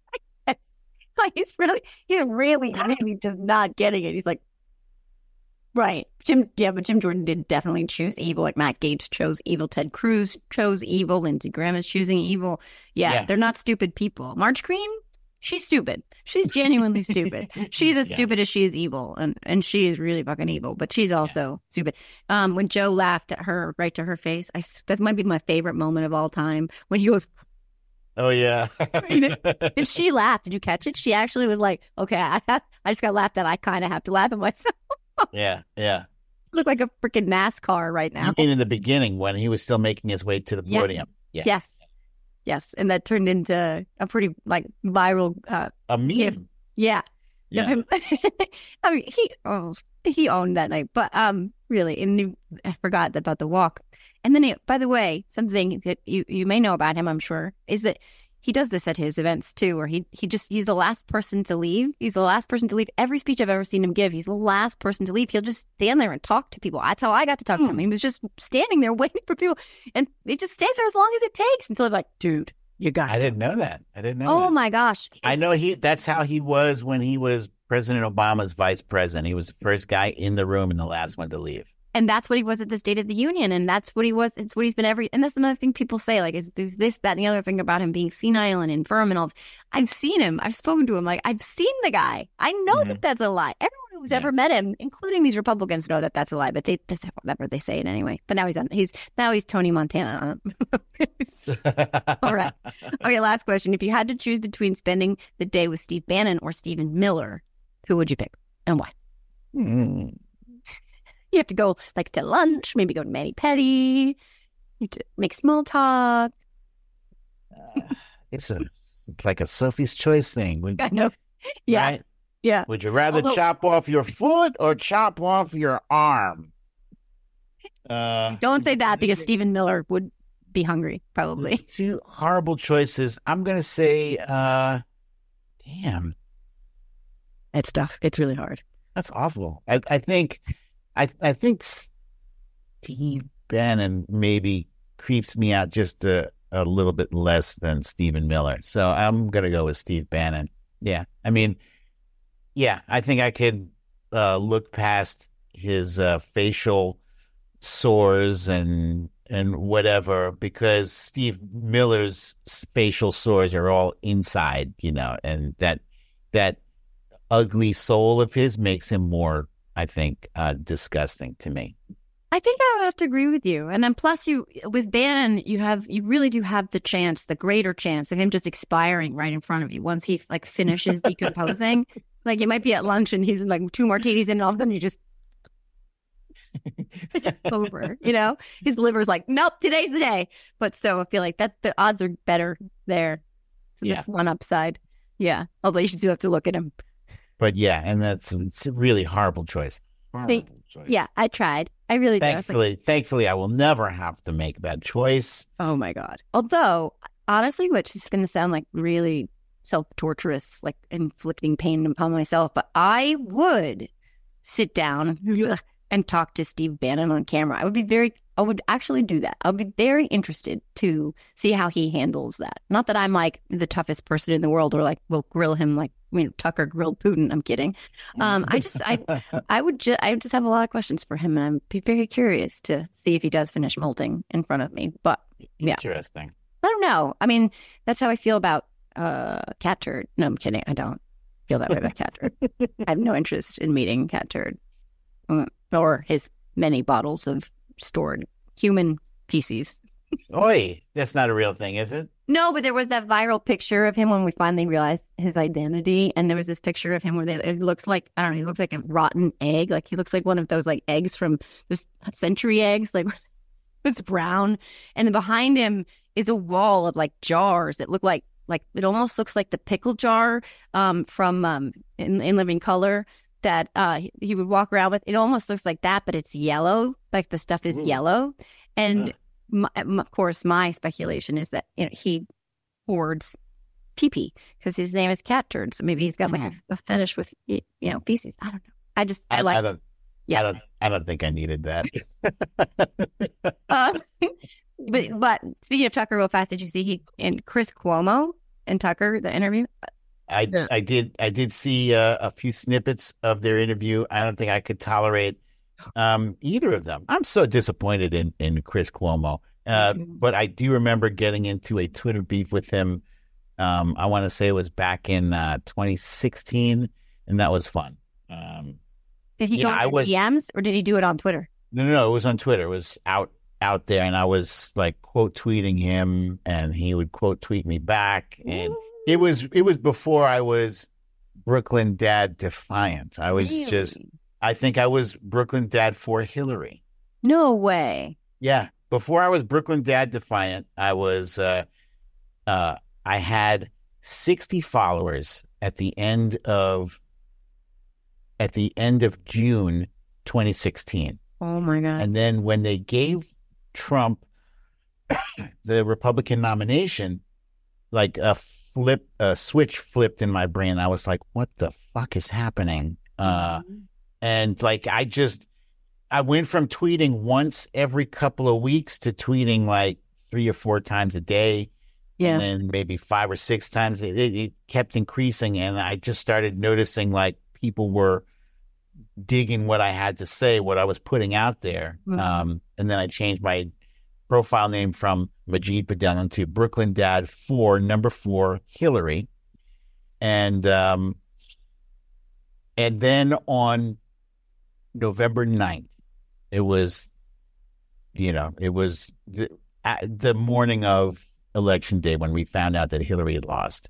Like he's really, he's really, really just not getting it. He's like, right. Jim, yeah, but Jim Jordan did definitely choose evil. Like Matt Gaetz chose evil. Ted Cruz chose evil. Lindsey Graham is choosing evil. Yeah, Yeah. they're not stupid people. Marge Green, she's stupid. She's genuinely stupid. She's as Yeah. stupid as she is evil. And, and she is really fucking evil, but she's also stupid. Um, when Joe laughed at her right to her face, I, s- that might be my favorite moment of all time. When he goes, Oh, yeah. and she laughed. Did you catch it? She actually was like, okay, I, have, I just got laughed at. I kind of have to laugh at myself. yeah, yeah. Look like a freaking NASCAR right now. You mean in the beginning when he was still making his way to the Yeah. podium? Yeah. Yes. Yes. And that turned into a pretty like viral. Uh, A meme. yeah. Yeah. him- I mean, he oh, he owned that night. But um, really, and you, I forgot about the walk. And then, it, by the way, something that you, you may know about him, I'm sure, is that he does this at his events too, where he he just he's the last person to leave. He's the last person to leave. Every speech I've ever seen him give, he's the last person to leave. He'll just stand there and talk to people. That's how I got to talk to him. He was just standing there waiting for people, and he just stays there as long as it takes until they're like, dude, you got I it. didn't know that. I didn't know Oh that. my gosh. I It's- know he. That's how he was when he was President Obama's vice president. He was the first guy in the room and the last one to leave. And that's what he was at the State of the Union. And that's what he was. It's what he's been every. And that's another thing people say, like, is, is this, that, and the other thing about him being senile and infirm and all. I've seen him. I've spoken to him. Like, I've seen the guy. I know Mhm. that that's a lie. Everyone who's Yeah. ever met him, including these Republicans, know that that's a lie. But they just whatever they say it anyway. But now he's on. He's now he's Tony Montana. All right. Okay. Last question. If you had to choose between spending the day with Steve Bannon or Stephen Miller, who would you pick and why? Hmm. You have to go like to lunch, maybe go to Manny Petty. You have to make small talk. It's a it's like a Sophie's Choice thing. Would, I know. Yeah. right? Yeah. Would you rather Although- chop off your foot or chop off your arm? Uh, Don't say that because Stephen Miller would be hungry, probably. Two horrible choices. I'm going to say, uh, damn, It's tough. It's really hard. that's awful. I, I think, I, I think Steve Bannon maybe creeps me out just a, a little bit less than Stephen Miller. So I'm going to go with Steve Bannon. Yeah. I mean, yeah, I think I could uh, look past his uh, facial sores and and whatever because Steve Miller's facial sores are all inside, you know, and that that ugly soul of his makes him more, I think, uh, disgusting to me. I think I would have to agree with you. And then plus you with Bannon, you have you really do have the chance, the greater chance of him just expiring right in front of you once he like finishes decomposing. Like you might be at lunch and he's like two martinis in and all of a sudden you just it's over, you know? His liver's like, nope, today's the day. But so I feel like that the odds are better there. So Yeah. that's one upside. Yeah. Although you still have to look at him. But yeah, and that's it's a really horrible choice. Horrible Think- choice. Yeah, I tried. I really did. I was like, Thankfully, thankfully, I will never have to make that choice. oh my God. Although, honestly, which is going to sound like really self-torturous, like inflicting pain upon myself, but I would sit down and talk to Steve Bannon on camera. I would be very, I would actually do that. I would be very interested to see how he handles that. Not that I'm like the toughest person in the world or like will grill him like, you know, Tucker grilled Putin. I'm kidding. Um, I just, I, I would just, I would just have a lot of questions for him, and I'd be very curious to see if he does finish molting in front of me. But yeah. Interesting. I don't know. I mean, that's how I feel about uh, Cat Turd. No, I'm kidding. I don't feel that way about Cat Turd. I have no interest in meeting Cat Turd uh, or his many bottles of stored human feces. Oi, that's not a real thing, is it? No, but there was that viral picture of him when we finally realized his identity. And there was this picture of him where they, it looks like, I don't know, he looks like a rotten egg. Like he looks like one of those like eggs from this century eggs. Like it's brown. And then behind him is a wall of like jars that look like, like it almost looks like the pickle jar um, from um, in, in Living Color that uh, he, he would walk around with. It almost looks like that, but it's yellow. Like the stuff is Ooh. yellow. And uh. My, of course, my speculation is that you know, he hoards pee-pee because his name is Cat Turd. So maybe he's got like mm-hmm. a, a fetish with you know feces. I don't know. I just I, I like. I don't. Yeah. I don't. I don't think I needed that. uh, but but speaking of Tucker, real fast, did you see he and Chris Cuomo and Tucker the interview? I yeah. I did I did see uh, a few snippets of their interview. I don't think I could tolerate. Um, either of them. I'm so disappointed in, in Chris Cuomo. Uh, mm-hmm. But I do remember getting into a Twitter beef with him. Um, I want to say it was back in uh, twenty sixteen, and that was fun. Um, did he go know, to was, D Ms or did he do it on Twitter? No, no, no. It was on Twitter. It was out out there, and I was like quote tweeting him, and he would quote tweet me back. And Ooh. it was it was before I was Brooklyn Dad defiant. I was really? just. I think I was Brooklyn Dad for Hillary. No way. Yeah. Before I was Brooklyn Dad defiant, I was, uh, uh, I had sixty followers at the end of, at the end of June, twenty sixteen. Oh my God. And then when they gave Trump the Republican nomination, like a flip, a switch flipped in my brain. I was like, what the fuck is happening? Uh, mm-hmm. And like, I just, I went from tweeting once every couple of weeks to tweeting like three or four times a day. Yeah. And then maybe five or six times. It, it, it kept increasing. And I just started noticing like people were digging what I had to say, what I was putting out there. Mm-hmm. Um, and then I changed my profile name from Majid Padelan to Brooklyn Dad for number four, Hillary. And, um, and then on November ninth, it was, you know, it was the, uh, the morning of election day when we found out that Hillary had lost.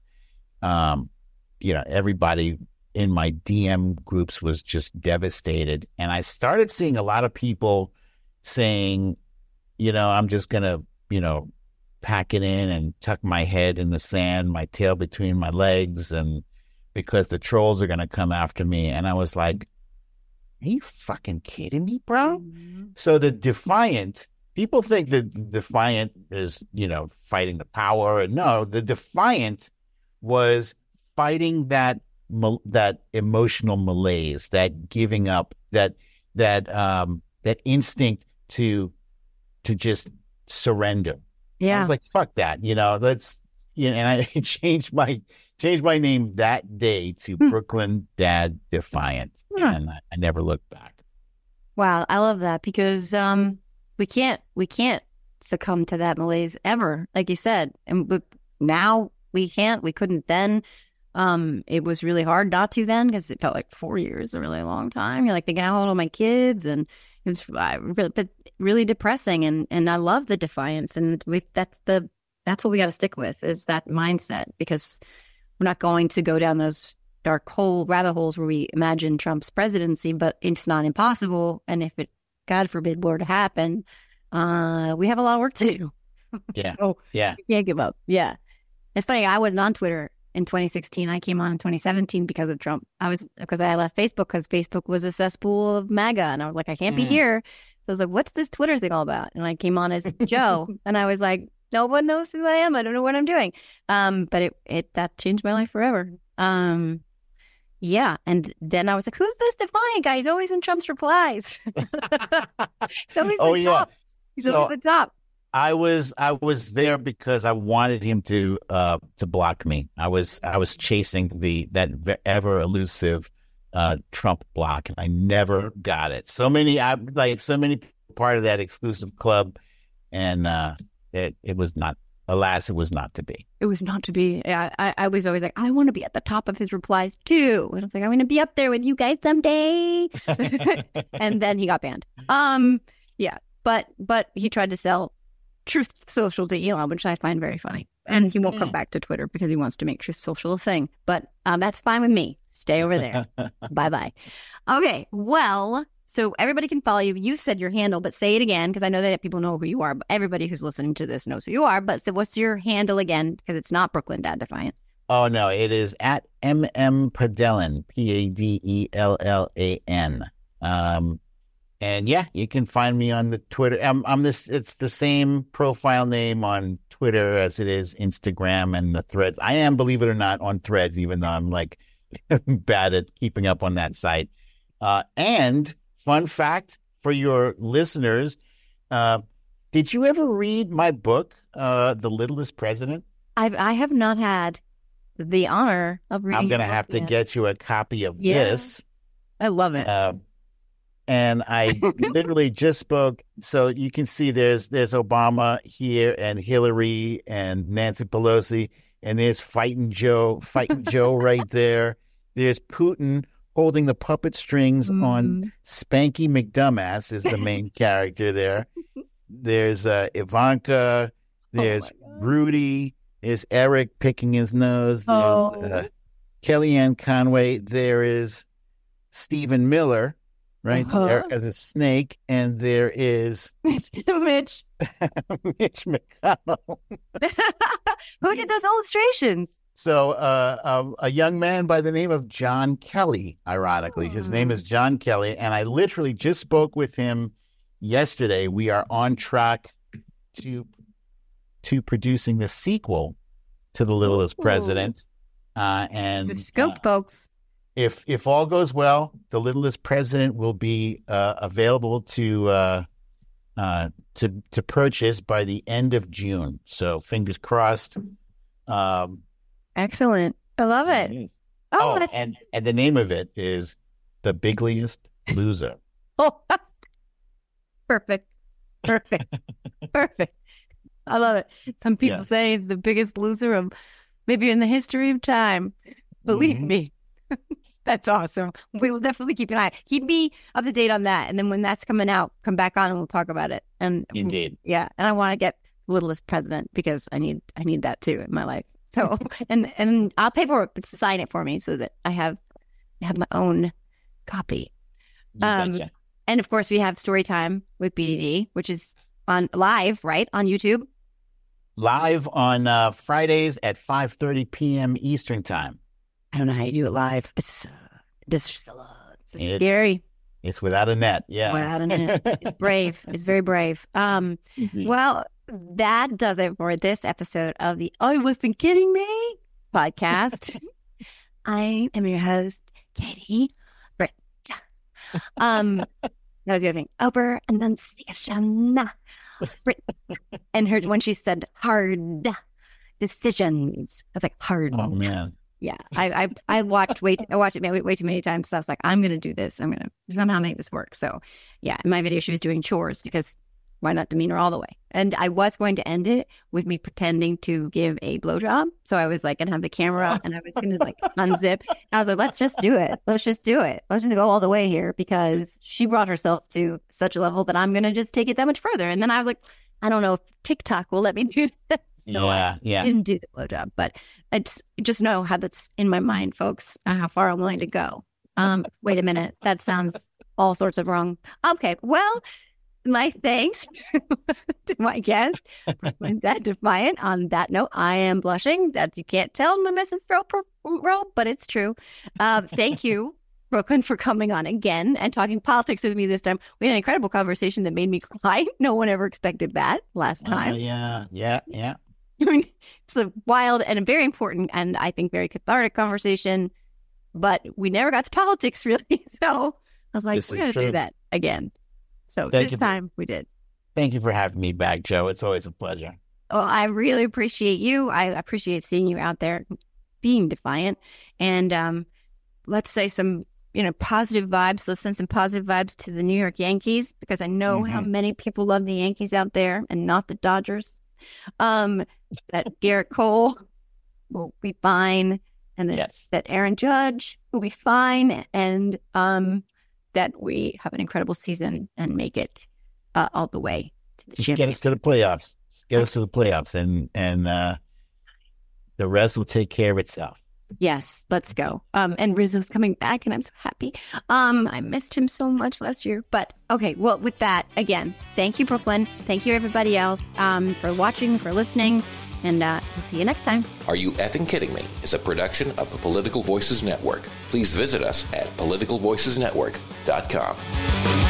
Um, you know, everybody in my D M groups was just devastated. And I started seeing a lot of people saying, you know, I'm just going to, you know, pack it in and tuck my head in the sand, my tail between my legs, and because the trolls are going to come after me. And I was like, are you fucking kidding me, bro? Mm-hmm. So the Defiant, people think that the Defiant is, you know, fighting the power. No, the Defiant was fighting that that emotional malaise, that giving up, that that um, that instinct to to just surrender. Yeah, I was like, fuck that, you know. Let's, you know, and I changed my changed my name that day to hmm. Brooklyn Dad Defiant, yeah. and I, I never looked back. Wow, I love that because um, we can't we can't succumb to that malaise ever, like you said, and but now we can't. We couldn't then. Um, it was really hard not to then because it felt like four years, a really long time. You're like thinking, how old are my kids? And it was uh, really, but really depressing. And, and I love the defiance. And we that's the that's what we got to stick with is that mindset, because we're not going to go down those dark hole rabbit holes where we imagine Trump's presidency, but it's not impossible. And if it, God forbid, were to happen, uh, we have a lot of work to do. Yeah. so yeah. You can't give up. Yeah. It's funny. I wasn't on Twitter in twenty sixteen. I came on in twenty seventeen because of Trump. I was because I left Facebook because Facebook was a cesspool of MAGA, and I was like, I can't mm. be here. So I was like, what's this Twitter thing all about? And I came on as Joe, and I was like, no one knows who I am. I don't know what I'm doing. Um, but it it that changed my life forever. Um, yeah, and then I was like, who's this Defiant guy? He's always in Trump's replies. He's always oh the yeah, top. He's so- always the top. I was I was there because I wanted him to uh, to block me. I was I was chasing the that ever elusive uh, Trump block, and I never got it. So many I like so many part of that exclusive club, and uh, it it was not. Alas, it was not to be. It was not to be. I, I, I was always like, I want to be at the top of his replies too. And I was like, I'm going to be up there with you guys someday. And then he got banned. Um, yeah, but but he tried to sell Truth Social to Elon, which I find very funny. And he won't come back to Twitter because he wants to make Truth Social a thing. But um, that's fine with me. Stay over there. Bye-bye. Okay, well, so everybody can follow you. You said your handle, but say it again because I know that people know who you are. But everybody who's listening to this knows who you are. But so what's your handle again? Because it's not Brooklyn Dad Defiant. Oh, no, it is at M M Padellan, P A D E L L A N. Um, and yeah, you can find me on the Twitter. I'm, I'm this, it's the same profile name on Twitter as it is Instagram and the Threads. I am, believe it or not, on Threads, even though I'm like bad at keeping up on that site. Uh, and fun fact for your listeners, uh, did you ever read my book, uh, The Littlest President? I've, I have not had the honor of reading. I'm going to have to yet. get you a copy of yeah. this. I love it. Uh, and I literally just spoke. So you can see there's there's Obama here and Hillary and Nancy Pelosi. And there's Fighting Joe, Fighting Joe right there. There's Putin holding the puppet strings mm-hmm. on Spanky McDumbass is the main character there. There's uh, Ivanka. There's oh Rudy. There's Eric picking his nose. There's oh. uh, Kellyanne Conway. There is Stephen Miller, right uh-huh. there as a snake. And there is Mitch. Mitch McConnell. Who did those illustrations? So uh, uh, a young man by the name of John Kelly, ironically. Oh. His name is John Kelly. And I literally just spoke with him yesterday. We are on track to to producing the sequel to The Littlest Ooh. President. Uh, and it's a scope, uh, folks. If if all goes well, The Littlest President will be uh, available to uh, uh, to to purchase by the end of June. So fingers crossed. Um, Excellent. I love it. it oh, oh that's... and, and the name of it is The Bigliest Loser. Oh, perfect. Perfect. Perfect. I love it. Some people yeah. say it's the biggest loser of maybe in the history of time. Believe mm-hmm. me. That's awesome. We will definitely keep an eye. Keep me up to date on that. And then when that's coming out, come back on and we'll talk about it. And indeed. Yeah. And I want to get Littlest President because I need I need that too in my life. So and and I'll pay for it, but sign it for me so that I have I have my own copy. You um betcha. And of course we have Storytime with B D D, which is on live, right? On YouTube. Live on uh, Fridays at five thirty p.m. Eastern time. I don't know how you do it live. It's uh, this is a lot. It's, it's scary. It's without a net. Yeah, without a net. It's brave. It's very brave. Um, mm-hmm. Well, that does it for this episode of the "Oh, you wasn't kidding me" podcast. I am your host, Katie Britt. Um, that was the other thing. Over enunciation. And her when she said hard decisions, I was like hard. Oh man, yeah. I I, I watched way I watched it way, way too many times. So I was like, I'm gonna do this. I'm gonna somehow make this work. So yeah, in my video she was doing chores because why not demeanor all the way? And I was going to end it with me pretending to give a blowjob. So I was like, gonna have the camera and I was gonna like unzip. And I was like, let's just do it. Let's just do it. Let's just go all the way here because she brought herself to such a level that I'm gonna just take it that much further. And then I was like, I don't know if TikTok will let me do this. So yeah, yeah. I didn't do the blowjob, but I just, just know how that's in my mind, folks, uh, how far I'm willing to go. Um, wait a minute. That sounds all sorts of wrong. Okay. Well, my thanks to my guest, Brooklyn Dad Defiant. On that note, I am blushing. That you can't tell my Missus Rope, but it's true. Uh, thank you, Brooklyn, for coming on again and talking politics with me this time. We had an incredible conversation that made me cry. No one ever expected that last time. Uh, yeah, yeah, yeah. I mean, it's a wild and a very important and I think very cathartic conversation, but we never got to politics really. So I was like, this we're going to do that again. So Thank this time we did. Thank you for having me back, Joe. It's always a pleasure. Well, I really appreciate you. I appreciate seeing you out there being defiant. And um, let's say some, you know, positive vibes. Let's send some positive vibes to the New York Yankees because I know mm-hmm. how many people love the Yankees out there and not the Dodgers. Um, that Garrett Cole will be fine. And that, yes. that Aaron Judge will be fine. And um, that we have an incredible season and make it uh, all the way to the championship. Get us to the playoffs. Get us to the playoffs, and and uh, the rest will take care of itself. Yes, let's go. Um, and Rizzo's coming back, and I'm so happy. Um, I missed him so much last year. But okay, well, with that, again, thank you, Brooklyn. Thank you, everybody else, um, for watching, for listening, and uh, we'll see you next time. Are You Effing Kidding Me is a production of the Political Voices Network. Please visit us at political voices network dot com.